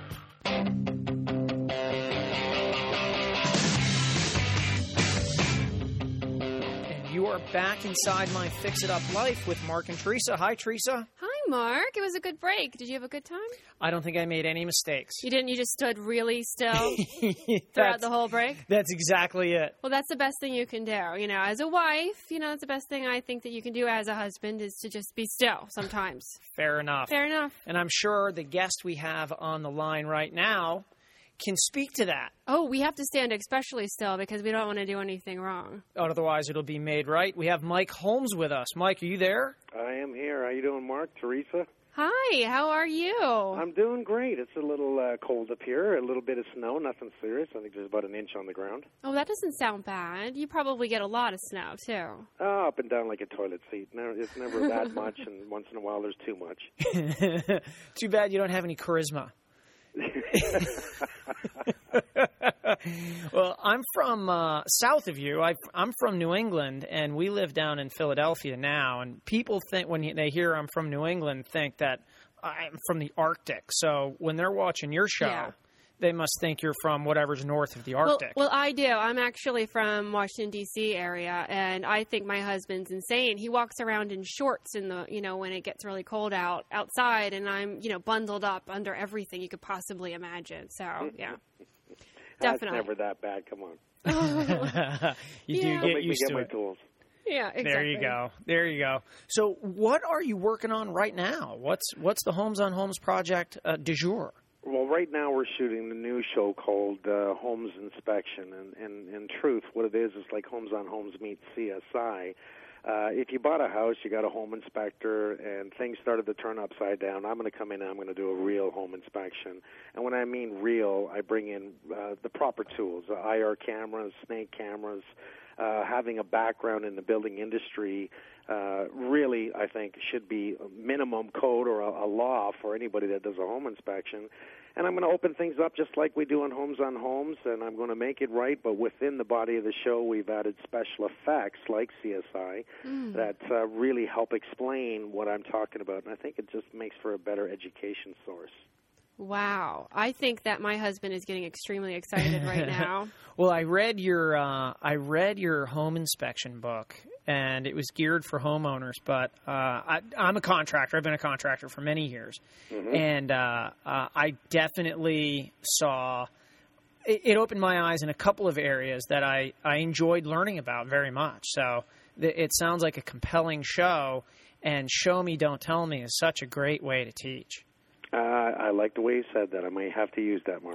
And you are back inside My Fix It Up Life with Mark and Teresa. Hi, Teresa. Hi, Mark. It was a good break. Did you have a good time? I don't think I made any mistakes. You didn't? You just stood really still throughout the whole break? That's exactly it. Well, that's the best thing you can do. You know, as a wife, you know, that's the best thing I think that you can do as a husband is to just be still sometimes. Fair enough. Fair enough. And I'm sure the guest we have on the line right now can speak to that. Oh, we have to stand especially still because we don't want to do anything wrong. Otherwise, it'll be made right. We have Mike Holmes with us. Mike, are you there? I am here. How you doing, Mark? Teresa? Hi, how are you? I'm doing great. It's a little uh, cold up here, a little bit of snow, nothing serious. I think there's about an inch on the ground. Oh, that doesn't sound bad. You probably get a lot of snow, too. Oh, up and down like a toilet seat. No, it's never that much, and once in a while there's too much. Too bad you don't have any charisma. Well, I'm from uh, south of you. I, I'm from New England, and we live down in Philadelphia now. And people think when they hear I'm from New England, think that I'm from the Arctic. So when they're watching your show, Yeah. they must think you're from whatever's north of the Well, Arctic. well, I do. I'm actually from Washington, D C area, and I think my husband's insane. He walks around in shorts in the, you know, when it gets really cold out outside, and I'm, you know, bundled up under everything you could possibly imagine. So, yeah. Definitely. That's never that bad. Come on. you Yeah. do Don't get make me used get to my it. tools. Yeah, exactly. There you go. There you go. So what are you working on right now? What's what's the Homes on Homes project uh, du jour? Well, right now we're shooting the new show called uh, Homes Inspection, and, and in truth, what it is is like Homes on Homes meets C S I. Uh, if you bought a house, you got a home inspector, and things started to turn upside down, I'm going to come in and I'm going to do a real home inspection. And when I mean real, I bring in uh, the proper tools, uh, I R cameras, snake cameras, uh, having a background in the building industry. Uh, really, I think, should be a minimum code or a, a law for anybody that does a home inspection. And I'm going to open things up just like we do on Homes on Homes, and I'm going to make it right, but within the body of the show, we've added special effects like C S I Mm. that uh, really help explain what I'm talking about, and I think it just makes for a better education source. Wow. I think that my husband is getting extremely excited right now. Well, I read your uh, I read your home inspection book, and it was geared for homeowners. But uh, I, I'm a contractor. I've been a contractor for many years, Mm-hmm. and uh, uh, I definitely saw it, it opened my eyes in a couple of areas that I, I enjoyed learning about very much. So th- it sounds like a compelling show, and Show Me, Don't Tell Me is such a great way to teach. Uh, I like the way you said that. I might have to use that,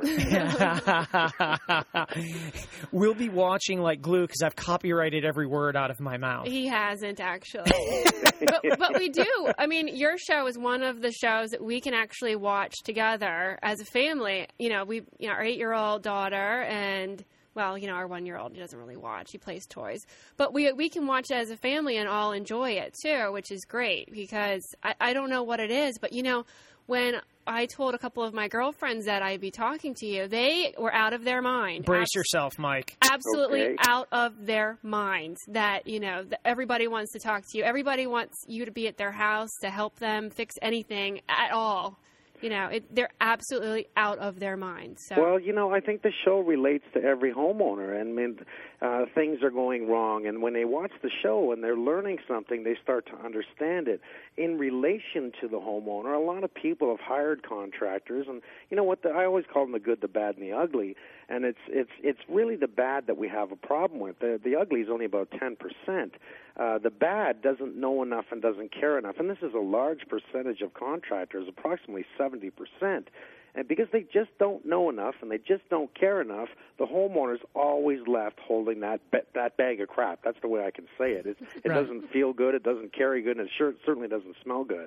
Mark. We'll be watching like glue because I've copyrighted every word out of my mouth. He hasn't, actually. but, but we do. I mean, your show is one of the shows that we can actually watch together as a family. You know, we, you know, our eight-year-old daughter and, well, you know, our one-year-old, he doesn't really watch. He plays toys. But we we can watch it as a family and all enjoy it, too, which is great because I, I don't know what it is, but, you know, when I told a couple of my girlfriends that I'd be talking to you, they were out of their mind. Brace Abs- yourself, Mike. Absolutely Okay. out of their minds that, you know, that everybody wants to talk to you. Everybody wants you to be at their house to help them fix anything at all. You know, it, they're absolutely out of their minds. So. Well, you know, I think the show relates to every homeowner. And I mean, uh, things are going wrong. And when they watch the show and they're learning something, they start to understand it. In relation to the homeowner, a lot of people have hired contractors, and you know what? The, I always call them the good, the bad, and the ugly. And it's it's it's really the bad that we have a problem with. The the ugly is only about ten percent. Uh, the bad doesn't know enough and doesn't care enough, and this is a large percentage of contractors, approximately seventy percent. And because they just don't know enough and they just don't care enough, the homeowner's always left holding that that bag of crap. That's the way I can say it. It, it Right. doesn't feel good, it doesn't carry good, and it sure, certainly doesn't smell good.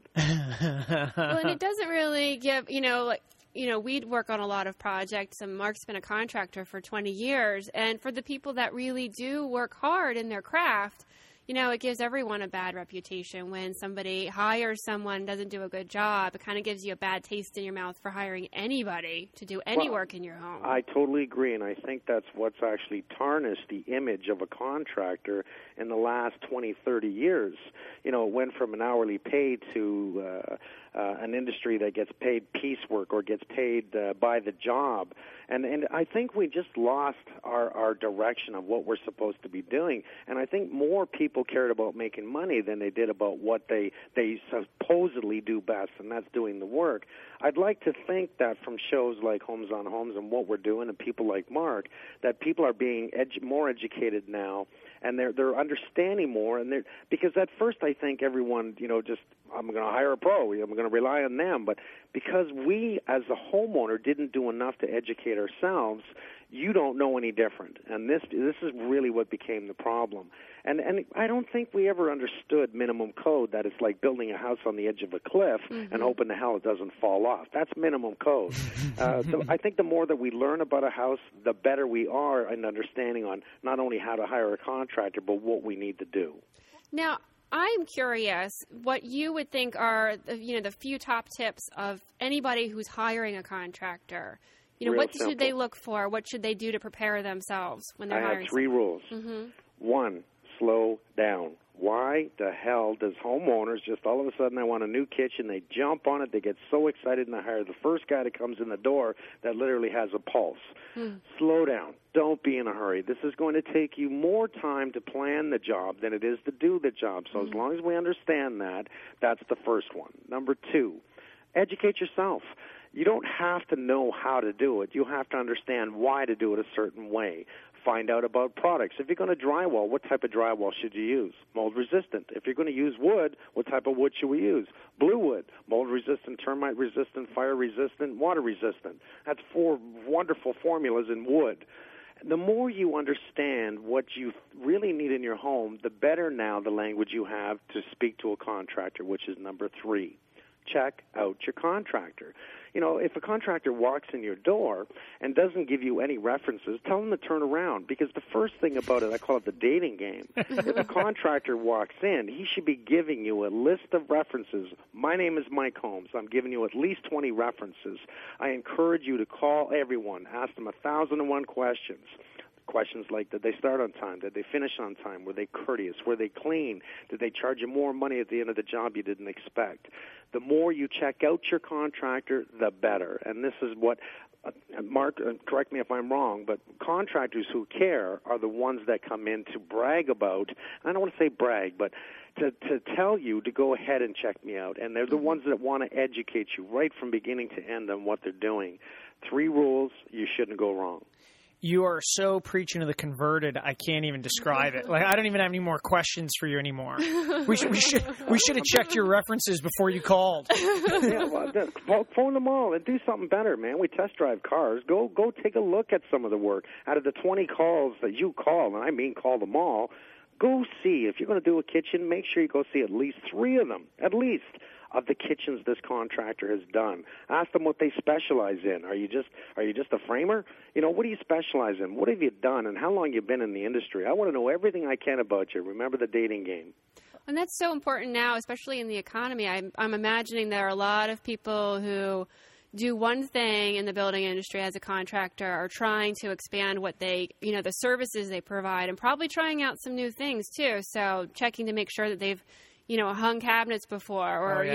Well, and it doesn't really give, you know, like, you know, we'd work on a lot of projects, and Mark's been a contractor for twenty years. And for the people that really do work hard in their craft, you know, it gives everyone a bad reputation when somebody hires someone, doesn't do a good job. It kind of gives you a bad taste in your mouth for hiring anybody to do any Well, work in your home. I totally agree, and I think that's what's actually tarnished the image of a contractor in the last twenty, thirty years. You know, it went from an hourly pay to uh, uh, an industry that gets paid piecework or gets paid uh, by the job. And and I think we just lost our, our direction of what we're supposed to be doing. And I think more people cared about making money than they did about what they, they supposedly do best, and that's doing the work. I'd like to think that from shows like Homes on Homes and what we're doing and people like Mark, that people are being edu- more educated now, and they're they're understanding more. And they're because at first I think everyone, you know, just I'm going to hire a pro, I'm going to rely on them. But because we as a homeowner didn't do enough to educate ourselves, you don't know any different. And this this is really what became the problem. And and I don't think we ever understood minimum code, that it's like building a house on the edge of a cliff Mm-hmm. and hoping the hell it doesn't fall off. That's minimum code. uh, so I think the more that we learn about a house, the better we are in understanding on not only how to hire a contractor, but what we need to do. Now, I'm curious what you would think are, the, you know, the few top tips of anybody who's hiring a contractor. You know, Real what should simple. they look for? What should they do to prepare themselves when they're I hiring have three rules. Mm-hmm. One, slow down. Why the hell does homeowners just all of a sudden they want a new kitchen, they jump on it, they get so excited, and they hire the first guy that comes in the door that literally has a pulse? Mm. Slow down. Don't be in a hurry. This is going to take you more time to plan the job than it is to do the job. So as long as we understand that, that's the first one. Number two, educate yourself. You don't have to know how to do it. You have to understand why to do it a certain way. Find out about products. If you're going to drywall, what type of drywall should you use? Mold resistant. If you're going to use wood, what type of wood should we use? Blue wood, mold resistant, termite resistant, fire resistant, water resistant. That's four wonderful formulas in wood. The more you understand what you really need in your home, the better now the language you have to speak to a contractor, which is number three. Check out your contractor. You know, if a contractor walks in your door and doesn't give you any references, tell them to turn around, because the first thing about it, I call it the dating game. If a contractor walks in, he should be giving you a list of references. My name is Mike Holmes. I'm giving you at least twenty references. I encourage you to call everyone, ask them a thousand and one questions. Questions like, did they start on time? Did they finish on time? Were they courteous? Were they clean? Did they charge you more money at the end of the job you didn't expect? The more you check out your contractor, the better. And this is what, uh, Mark, uh, correct me if I'm wrong, but contractors who care are the ones that come in to brag about, I don't want to say brag, but to, to tell you to go ahead and check me out. And they're the ones that want to educate you right from beginning to end on what they're doing. Three rules, you shouldn't go wrong. You are so preaching to the converted, I can't even describe it. Like, I don't even have any more questions for you anymore. We should we should we should have checked your references before you called. Yeah, well, then, phone them all and do something better, man. We test drive cars. Go go take a look at some of the work. Out of the twenty calls that you call, and I mean call them all, go see. If you're going to do a kitchen, make sure you go see at least three of them, at least, of the kitchens this contractor has done. Ask them what they specialize in. Are you just are you just a framer? You know, what do you specialize in? What have you done, and how long you been in the industry? I want to know everything I can about you. Remember the dating game. And that's so important now, especially in the economy. I'm, I'm imagining there are a lot of people who do one thing in the building industry as a contractor, are trying to expand what they, you know, the services they provide, and probably trying out some new things too. So checking to make sure that they've, you know, hung cabinets before, or, Oh, yeah. you know,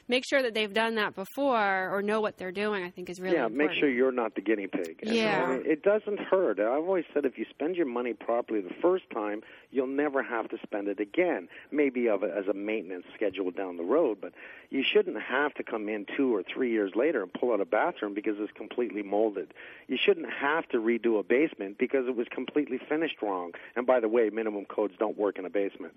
make sure that they've done that before or know what they're doing, I think is really yeah, important. make sure you're not the guinea pig. And, Yeah. I mean, it doesn't hurt. I've always said if you spend your money properly the first time, you'll never have to spend it again, maybe of a, as a maintenance schedule down the road, but you shouldn't have to come in two or three years later and pull out a bathroom because it's completely molded. You shouldn't have to redo a basement because it was completely finished wrong. And by the way, minimum codes don't work in a basement.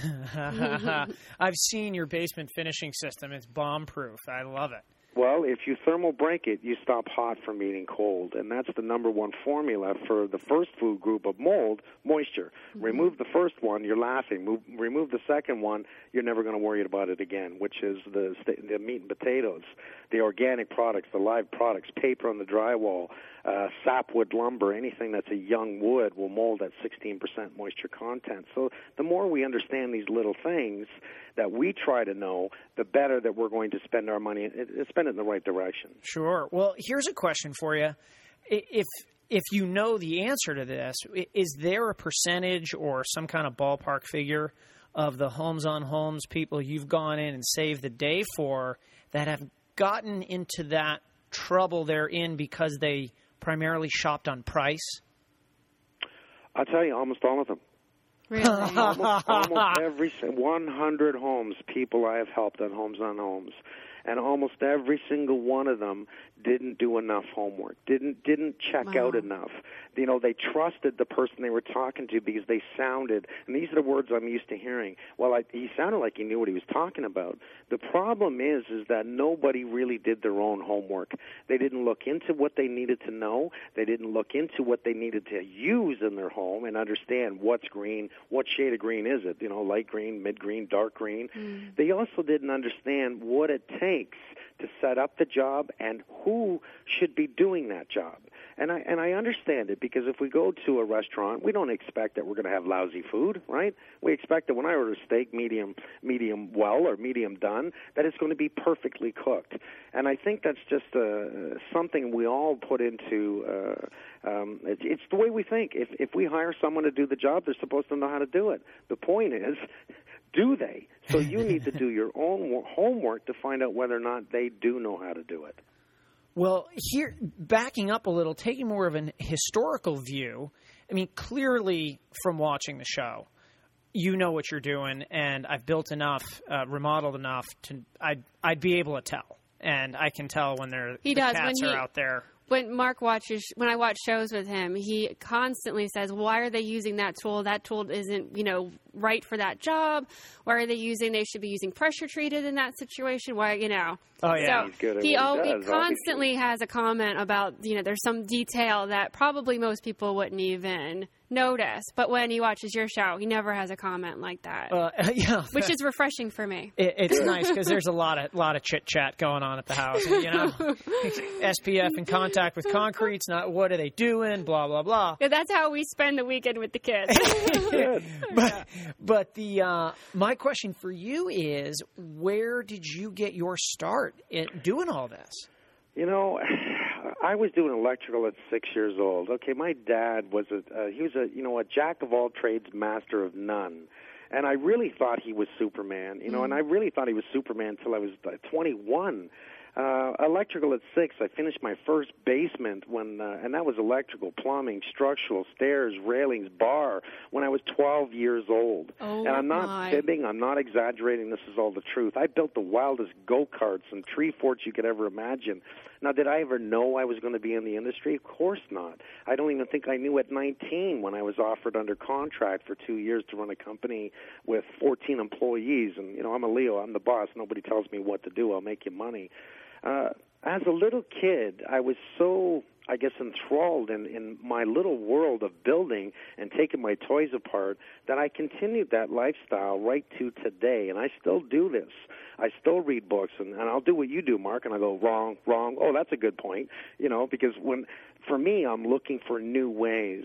I've seen your basement finishing system. It's bomb-proof. I love it. Well, if you thermal break it, you stop hot from eating cold, and that's the number one formula for the first food group of mold, moisture. Mm-hmm. Remove the first one, you're laughing. Move, remove the second one, you're never going to worry about it again, which is the, the meat and potatoes, the organic products, the live products, paper on the drywall, uh, sapwood lumber, anything that's a young wood will mold at sixteen percent moisture content. So the more we understand these little things that we try to know, the better that we're going to spend our money, spend it in the right direction. Sure. Well, here's a question for you. If if you know the answer to this, is there a percentage or some kind of ballpark figure of the Homes on Homes people you've gone in and saved the day for that have gotten into that trouble they're in because they primarily shopped on price? I'll tell you, almost all of them. Really? almost, almost every one hundred homes, people I have helped on Homes on Homes, and almost every single one of them didn't do enough homework, didn't didn't check Wow. out enough. You know, they trusted the person they were talking to because they sounded, and these are the words I'm used to hearing, well, I, he sounded like he knew what he was talking about. The problem is, is that nobody really did their own homework. They didn't look into what they needed to know. They didn't look into what they needed to use in their home and understand what's green, what shade of green is it, you know, light green, mid-green, dark green. Mm. They also didn't understand what it takes to set up the job and who should be doing that job. And I and I understand it because if we go to a restaurant, we don't expect that we're going to have lousy food, right? We expect that when I order a steak medium medium well or medium done, that it's going to be perfectly cooked. And I think that's just uh, something we all put into uh, um, it, it's the way we think. If if we hire someone to do the job, they're supposed to know how to do it. The point is, do they? So you need to do your own homework to find out whether or not they do know how to do it. Well, here, backing up a little, taking more of an historical view, I mean, clearly from watching the show, you know what you're doing, and I've built enough, uh, remodeled enough to I'd, I'd be able to tell. And I can tell when they're, he the does. cats when are he, out there. When Mark watches, when I watch shows with him, he constantly says, why are they using that tool? That tool isn't, you know, right for that job. Why are they using, they should be using pressure treated in that situation. Why, you know. Oh, yeah. So He's good at he, what al- he he does, constantly obviously. has a comment about, you know, there's some detail that probably most people wouldn't even notice. But when he watches your show, he never has a comment like that, Uh, yeah. which is refreshing for me. It, it's nice because there's a lot of lot of chit chat going on at the house. You know, S P F in contact with concrete's not. What are they doing? Blah blah blah. Yeah, that's how we spend the weekend with the kids. but but the uh, my question for you is, where did you get your start in doing all this? You know, I was doing electrical at six years old. Okay, my dad was a uh, he was a you know a jack of all trades, master of none, and I really thought he was Superman. You know, mm. and I really thought he was Superman until I was uh, twenty-one. Uh, electrical at six. I finished my first basement when, uh, and that was electrical, plumbing, structural, stairs, railings, bar, when I was twelve years old. Oh, and I'm not my. fibbing. I'm not exaggerating. This is all the truth. I built the wildest go-karts and tree forts you could ever imagine. Now, did I ever know I was going to be in the industry? Of course not. I don't even think I knew at nineteen when I was offered under contract for two years to run a company with fourteen employees. And, you know, I'm a Leo. I'm the boss. Nobody tells me what to do. I'll make you money. Uh, as a little kid, I was so, I guess, enthralled in, in my little world of building and taking my toys apart that I continued that lifestyle right to today. And I still do this. I still read books, and, and I'll do what you do, Mark, and I go, wrong, wrong. Oh, that's a good point, you know, because when, for me, I'm looking for new ways.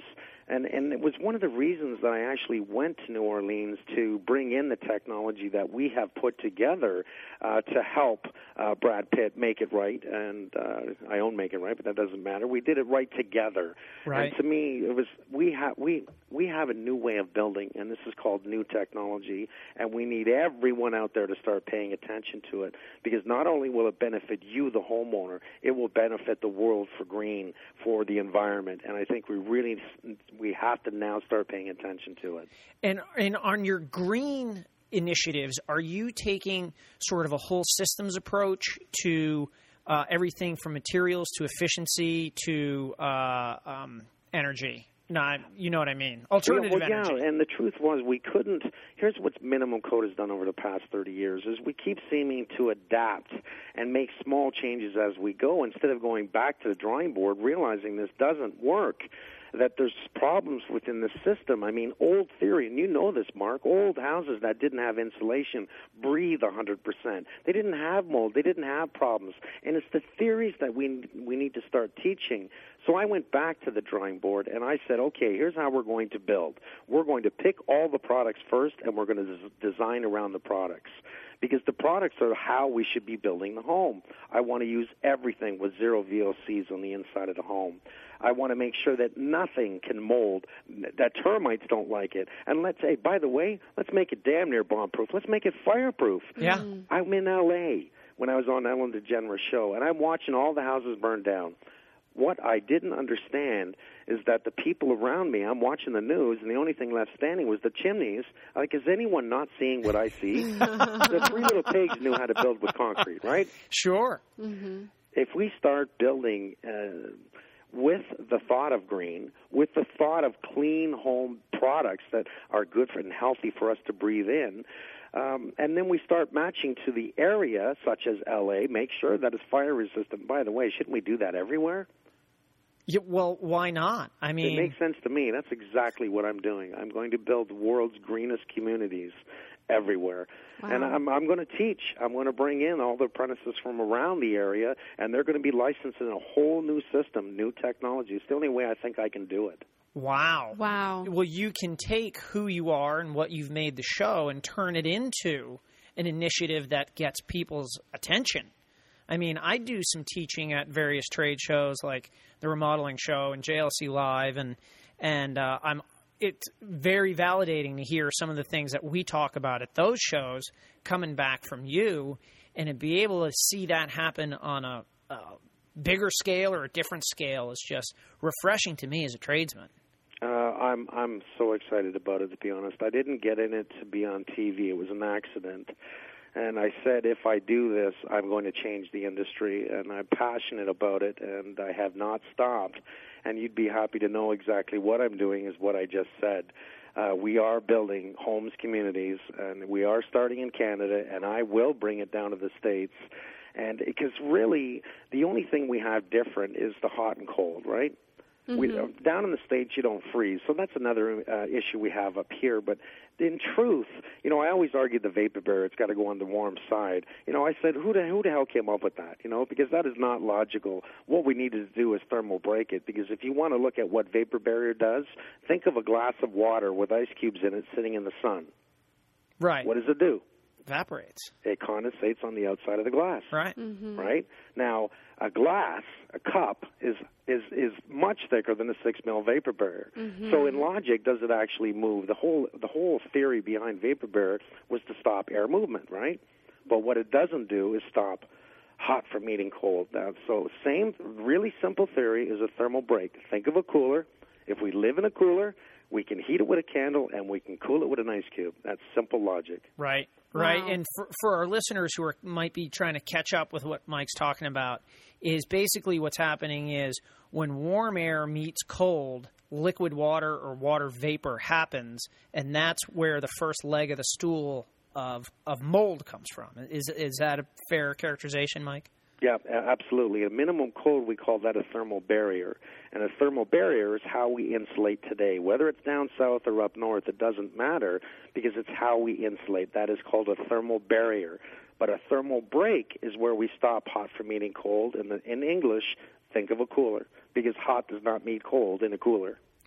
And and it was one of the reasons that I actually went to New Orleans to bring in the technology that we have put together uh, to help uh, Brad Pitt make it right. And uh, I own Make It Right, but that doesn't matter. We did it right together. Right. And to me, it was we have we we have a new way of building, and this is called new technology. And we need everyone out there to start paying attention to it, because not only will it benefit you, the homeowner, it will benefit the world for green, for the environment. And I think we really we have to now start paying attention to it. And and on your green initiatives, are you taking sort of a whole systems approach to uh, everything from materials to efficiency to uh, um, energy? Not, you know what I mean? Alternative yeah, well, energy. Yeah, and the truth was we couldn't. Here's what Minimum Code has done over the past thirty years is we keep seeming to adapt and make small changes as we go instead of going back to the drawing board, realizing this doesn't work, that there's problems within the system. I mean, old theory, and you know this, Mark, old houses that didn't have insulation breathe one hundred percent. They didn't have mold. They didn't have problems. And it's the theories that we we need to start teaching. So I went back to the drawing board, and I said, okay, here's how we're going to build. We're going to pick all the products first, and we're going to des- design around the products, because the products are how we should be building the home. I want to use everything with zero V O Cs on the inside of the home. I want to make sure that nothing can mold, that termites don't like it. And let's say, by the way, let's make it damn near bomb-proof. Let's make it fireproof. Yeah. Mm. I'm in L A when I was on Ellen DeGeneres' show, and I'm watching all the houses burn down. What I didn't understand is that the people around me, I'm watching the news, and the only thing left standing was the chimneys. Like, is anyone not seeing what I see? The Three Little Pigs knew how to build with concrete, right? Sure. Mm-hmm. If we start building uh, with the thought of green, with the thought of clean home products that are good for and healthy for us to breathe in, Um, and then we start matching to the area, such as L A, make sure that it's fire resistant. By the way, shouldn't we do that everywhere? Yeah, well, why not? I mean, It makes sense to me. That's exactly what I'm doing. I'm going to build the world's greenest communities everywhere. Wow. And I'm, I'm going to teach. I'm going to bring in all the apprentices from around the area, and they're going to be licensed in a whole new system, new technology. It's the only way I think I can do it. wow. Wow. Well, you can take who you are and what you've made the show and turn it into an initiative that gets people's attention. I mean, I do some teaching at various trade shows like the Remodeling Show and J L C Live, and and uh, I'm it's very validating to hear some of the things that we talk about at those shows coming back from you, and to be able to see that happen on a, a bigger scale or a different scale is just refreshing to me as a tradesman. Uh, I'm I'm so excited about it, to be honest. I didn't get in it to be on T V. It was an accident. And I said, if I do this, I'm going to change the industry, and I'm passionate about it, and I have not stopped. And you'd be happy to know exactly what I'm doing is what I just said. Uh, we are building homes communities, and we are starting in Canada, and I will bring it down to the States. And because really, the only thing we have different is the hot and cold, right? Mm-hmm. We, uh, down in the States, you don't freeze. So that's another uh, issue we have up here. But in truth, you know, I always argued the vapor barrier, it's got to go on the warm side. You know, I said, who the, who the hell came up with that? You know, because that is not logical. What we need to do is thermal break it. Because if you want to look at what vapor barrier does, think of a glass of water with ice cubes in it sitting in the sun. Right. What does it do? Evaporates. It condensates on the outside of the glass. Right. Mm-hmm. Right? Now, a glass, a cup, is is is much thicker than a six mil vapor barrier. Mm-hmm. So in logic, does it actually move? The whole the whole theory behind vapor barrier was to stop air movement, right? But what it doesn't do is stop hot from meeting cold. Now, so same, really simple theory is a thermal break. Think of a cooler. If we live in a cooler, we can heat it with a candle and we can cool it with an ice cube. That's simple logic. Right. Right, Wow. and for, for our listeners who are, might be trying to catch up with what Mike's talking about, is basically what's happening is when warm air meets cold, liquid water or water vapor happens, and that's where the first leg of the stool of of mold comes from. Is is that a fair characterization, Mike? Yeah, absolutely. A minimum code, we call that a thermal barrier. And a thermal barrier is how we insulate today. Whether it's down south or up north, it doesn't matter because it's how we insulate. That is called a thermal barrier. But a thermal break is where we stop hot from meeting cold. And in English, think of a cooler because hot does not meet cold in a cooler.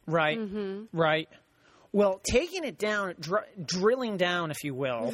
Right, Mm-hmm. right. Well, taking it down, dr- drilling down, if you will,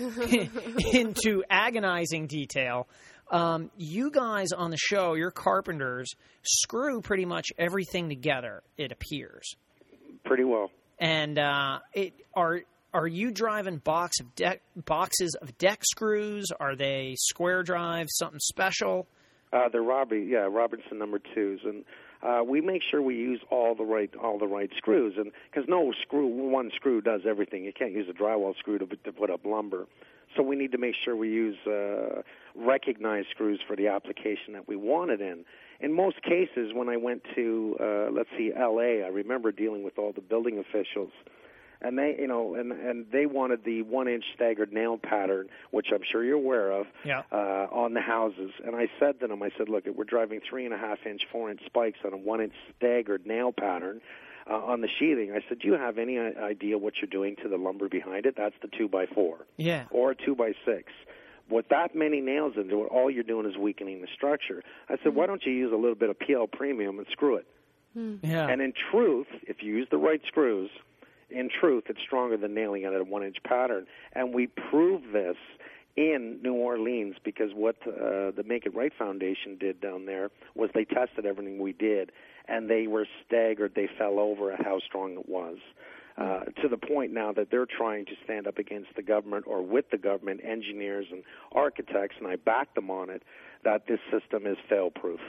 into agonizing detail, um, you guys on the show, your carpenters, screw pretty much everything together, it appears. Pretty well. And uh, it are are you driving box of deck, boxes of deck screws? Are they square drives, something special? Uh, they're Robbie, yeah, Robertson number twos, and uh, we make sure we use all the right all the right screws, and because no screw one screw does everything. You can't use a drywall screw to to put up lumber, so we need to make sure we use uh, recognized screws for the application that we want it in. In most cases, when I went to uh, let's see, L A, I remember dealing with all the building officials. And they, you know, and and they wanted the one-inch staggered nail pattern, which I'm sure you're aware of, yeah. uh, on the houses. And I said to them, I said, look, we're driving three and a half inch, four-inch spikes on a one-inch staggered nail pattern uh, on the sheathing. I said, do you have any idea what you're doing to the lumber behind it? That's the two by four, yeah, or a two by six. With that many nails into it, all you're doing is weakening the structure. I said, mm-hmm. why don't you use a little bit of P L Premium and screw it? Mm-hmm. Yeah. And in truth, if you use the right screws, in truth, it's stronger than nailing it at a one-inch pattern. And we prove this in New Orleans because what uh, the Make It Right Foundation did down there was they tested everything we did, and they were staggered. They fell over at how strong it was, uh, to the point now that they're trying to stand up against the government or with the government, engineers and architects, and I back them on it, that this system is fail-proof.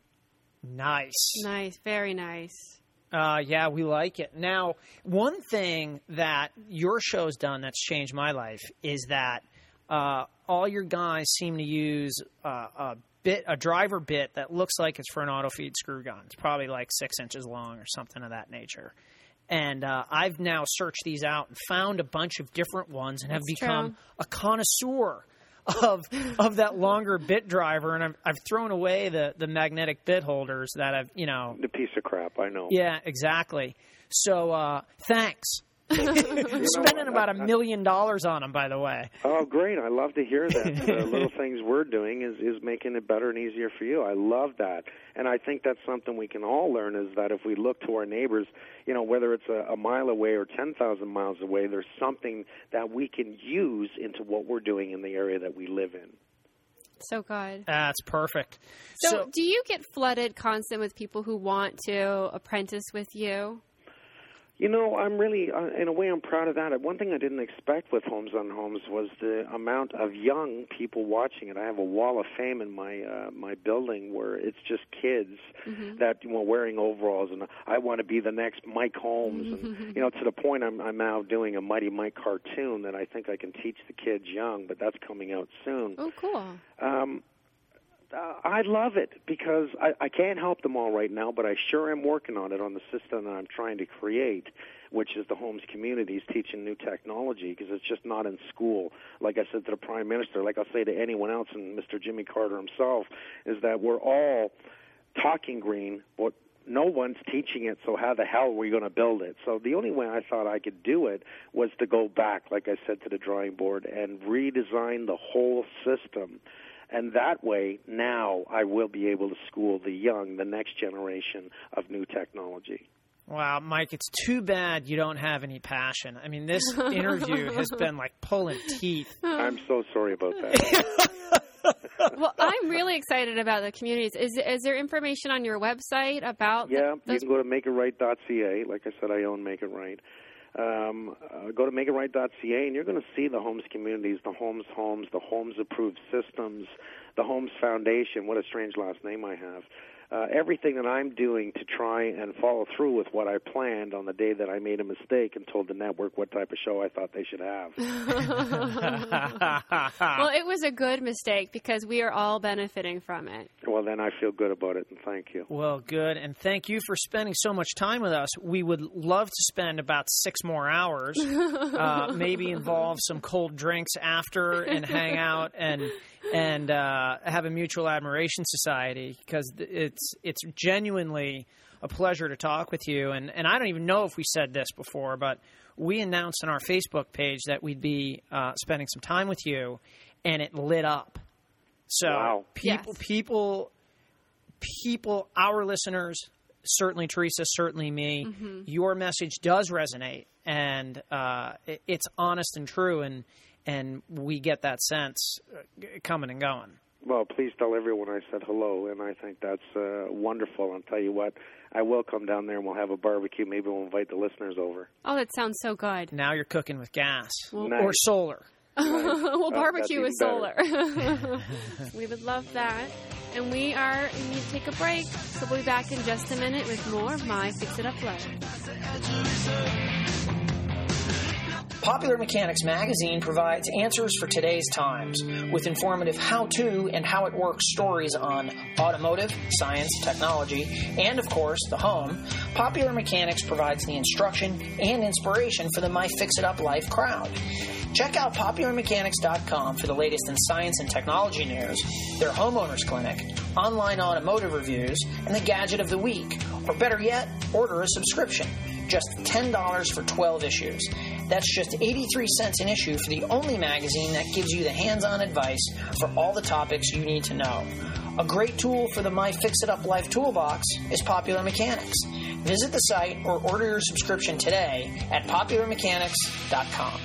Nice. Nice. Very nice. Uh, yeah, we like it. Now, one thing that your show's done that's changed my life is that uh, all your guys seem to use uh, a bit, a driver bit that looks like it's for an auto feed screw gun. It's probably like six inches long or something of that nature. And uh, I've now searched these out and found a bunch of different ones and have That's become true. a connoisseur of of that longer bit driver, and I've, I've thrown away the, the magnetic bit holders that I've, you know. The piece of crap, I know. Yeah, exactly. So uh, thanks. Spending about a million dollars on them, by the way. Oh, great. I love to hear that. The little things we're doing is, is making it better and easier for you. I love that. And I think that's something we can all learn is that if we look to our neighbors, you know, whether it's a, a mile away or ten thousand miles away, there's something that we can use into what we're doing in the area that we live in. So good. That's perfect. So, So, do you get flooded constant with people who want to apprentice with you? You know, I'm really, uh, in a way, I'm proud of that. One thing I didn't expect with Homes on Homes was the amount of young people watching it. I have a wall of fame in my uh, my building where it's just kids mm-hmm. that you know, wearing overalls, and I want to be the next Mike Holmes. And you know, to the point, I'm I'm now doing a Mighty Mike cartoon that I think I can teach the kids young, but that's coming out soon. Oh, cool. Um, Uh, I love it because I, I can't help them all right now, but I sure am working on it on the system that I'm trying to create, which is the Homes communities teaching new technology because it's just not in school. Like I said to the Prime Minister, like I'll say to anyone else and Mister Jimmy Carter himself, is that we're all talking green, but no one's teaching it, so how the hell are we going to build it? So the only way I thought I could do it was to go back, like I said, to the drawing board and redesign the whole system. And that way, now I will be able to school the young, the next generation of new technology. wow, Mike, it's too bad you don't have any passion. I mean, this interview has been like pulling teeth. I'm so sorry about that. Well, I'm really excited about the communities. Is is there information on your website about Yeah, the, you can go to make it right dot c a. Like I said, I own Make It Right. Um, uh, go to make it right dot c a, and you're going to see the Homes communities, the Homes Homes, the Homes Approved Systems, the Homes Foundation. What a strange last name I have. Uh, everything that I'm doing to try and follow through with what I planned on the day that I made a mistake and told the network what type of show I thought they should have. Well, it was a good mistake because we are all benefiting from it. Well, then I feel good about it, and thank you. Well, good, and thank you for spending so much time with us. We would love to spend about six more hours, uh, maybe involve some cold drinks after and hang out and and uh, have a mutual admiration society because it's it's genuinely a pleasure to talk with you. And, and I don't even know if we said this before, but we announced on our Facebook page that we'd be uh, spending some time with you, and it lit up. So wow. people, Yes. people, people, our listeners certainly Teresa, certainly me, Mm-hmm. your message does resonate, and uh, it, it's honest and true, and and we get that sense coming and going. Well, please tell everyone I said hello, and I think that's uh, wonderful. I'll tell you what, I will come down there and we'll have a barbecue. Maybe we'll invite the listeners over. Oh, that sounds so good. Now you're cooking with gas Nice. or solar. We'll Oh, barbecue with that's solar. We would love that. And we are, we need to take a break. So we'll be back in just a minute with more of My Fix It Up Live. Popular Mechanics magazine provides answers for today's times with informative how-to and how it works stories on automotive, science, technology, and, of course, the home. Popular Mechanics provides the instruction and inspiration for the My Fix It Up Life crowd. Check out popular mechanics dot com for the latest in science and technology news, their homeowners clinic, online automotive reviews, and the gadget of the week. Or better yet, order a subscription. Just ten dollars for twelve issues. That's just eighty-three cents an issue for the only magazine that gives you the hands-on advice for all the topics you need to know. A great tool for the My Fix It Up Life toolbox is Popular Mechanics. Visit the site or order your subscription today at popular mechanics dot com.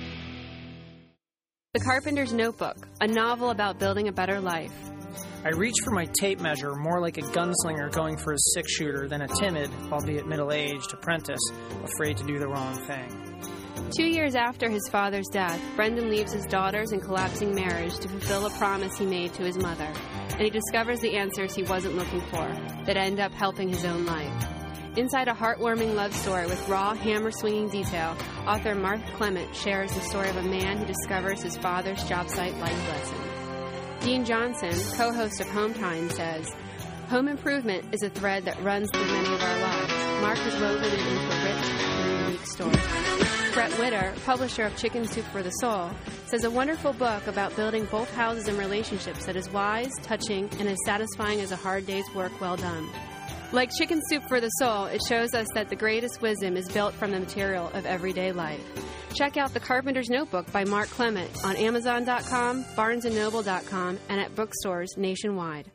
The Carpenter's Notebook, a novel about building a better life. I reach for my tape measure more like a gunslinger going for his six-shooter than a timid, albeit middle-aged, apprentice afraid to do the wrong thing. Two years after his father's death, Brendan leaves his daughters and collapsing marriage to fulfill a promise he made to his mother, and he discovers the answers he wasn't looking for that end up helping his own life. Inside a heartwarming love story with raw, hammer-swinging detail, author Mark Clement shares the story of a man who discovers his father's job site life lesson. Dean Johnson, co-host of Home Time, says, "Home improvement is a thread that runs through many of our lives. Mark has woven it into a rich and unique story." Brett Witter, publisher of Chicken Soup for the Soul, says a wonderful book about building both houses and relationships that is wise, touching, and as satisfying as a hard day's work well done. Like Chicken Soup for the Soul, it shows us that the greatest wisdom is built from the material of everyday life. Check out The Carpenter's Notebook by Mark Clement on amazon dot com, barnes and noble dot com, and at bookstores nationwide.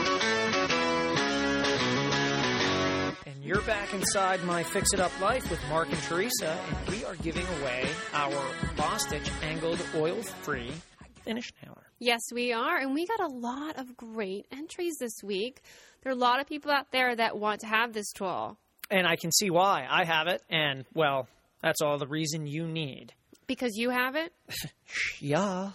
And you're back inside My Fix It Up Life with Mark and Teresa, and we are giving away our Bostitch angled oil-free finish nailer. Yes, we are, and we got a lot of great entries this week. There are a lot of people out there that want to have this tool. And I can see why. I have it, and, well, that's all the reason you need. Because you have it? Yeah.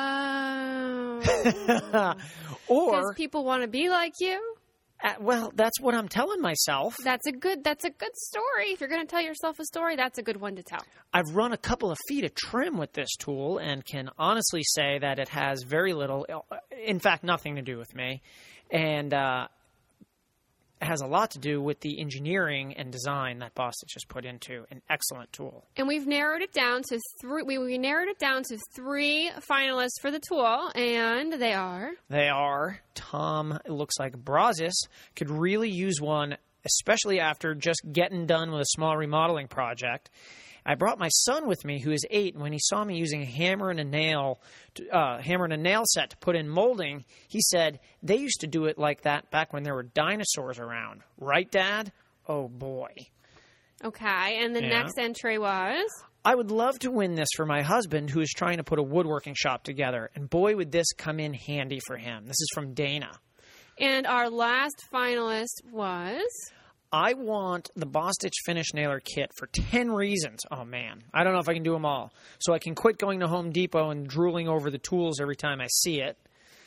Oh. Or, Because people want to be like you? uh, well, that's what I'm telling myself. That's a good that's a good story. If you're going to tell yourself a story, that's a good one to tell. I've run a couple of feet of trim with this tool and can honestly say that it has very little, in fact, nothing to do with me. And uh, it has a lot to do with the engineering and design that Bostitch has put into an excellent tool. And we've narrowed it down to three. We, we narrowed it down to three finalists for the tool, and they are. They are Tom. It looks like Brazis could really use one, especially after just getting done with a small remodeling project. I brought my son with me, who is eight, and when he saw me using a hammer and a nail, to, uh, hammer and a nail set to put in molding, he said they used to do it like that back when there were dinosaurs around. Right, Dad? Oh, boy. Okay, and the Yeah. next entry was. I would love to win this for my husband, who is trying to put a woodworking shop together, and boy, would this come in handy for him. This is from Dana. And our last finalist was. I want the Bostitch Finish Nailer Kit for ten reasons. Oh, man. I don't know if I can do them all. So I can quit going to Home Depot and drooling over the tools every time I see it.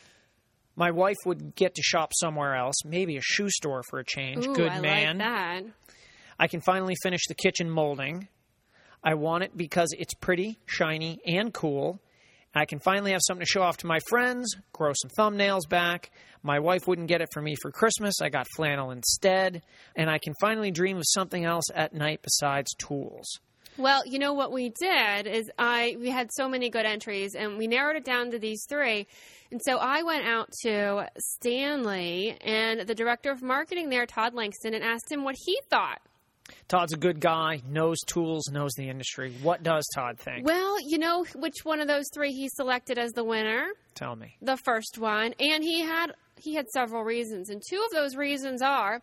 My wife would get to shop somewhere else, maybe a shoe store for a change. Ooh, Good I man. like that. I can finally finish the kitchen molding. I want it because it's pretty, shiny, and cool. I can finally have something to show off to my friends, grow some thumbnails back. My wife wouldn't get it for me for Christmas. I got flannel instead. And I can finally dream of something else at night besides tools. Well, you know what we did is I we had so many good entries, and we narrowed it down to these three. And so I went out to Stanley and the director of marketing there, Todd Langston, and asked him what he thought. Todd's a good guy, knows tools, knows the industry. What does Todd think? Well, you know which one of those three he selected as the winner? Tell me. The first one. And he had he had several reasons. And two of those reasons are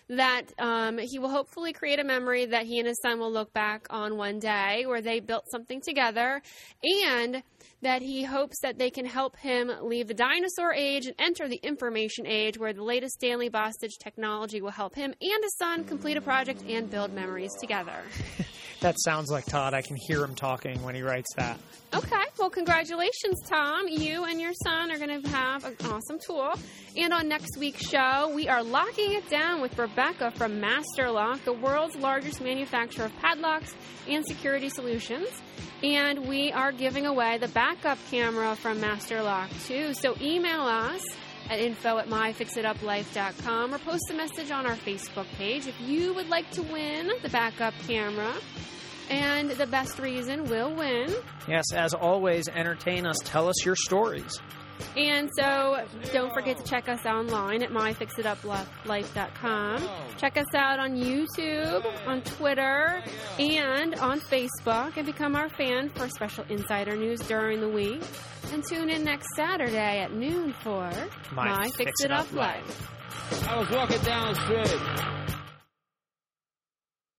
that um, he will hopefully create a memory that he and his son will look back on one day where they built something together, and that he hopes that they can help him leave the dinosaur age and enter the information age where the latest Stanley Bostitch technology will help him and his son complete a project and build memories together. That sounds like Todd. I can hear him talking when he writes that. Okay. Well, congratulations, Tom. You and your son are going to have an awesome tool. And on next week's show, we are locking it down with Rebecca from Master Lock, the world's largest manufacturer of padlocks and security solutions. And we are giving away the backup camera from Master Lock, too. So email us at info at my fix it up life dot com or post a message on our Facebook page if you would like to win the backup camera. And the best reason will win. Yes, as always, entertain us. Tell us your stories. And so don't forget to check us online at my fix it up life dot com. Check us out on YouTube, on Twitter, and on Facebook, and become our fan for special insider news during the week. And tune in next Saturday at noon for My, My Fix, Fix It Up, Up Life. I was walking down the street.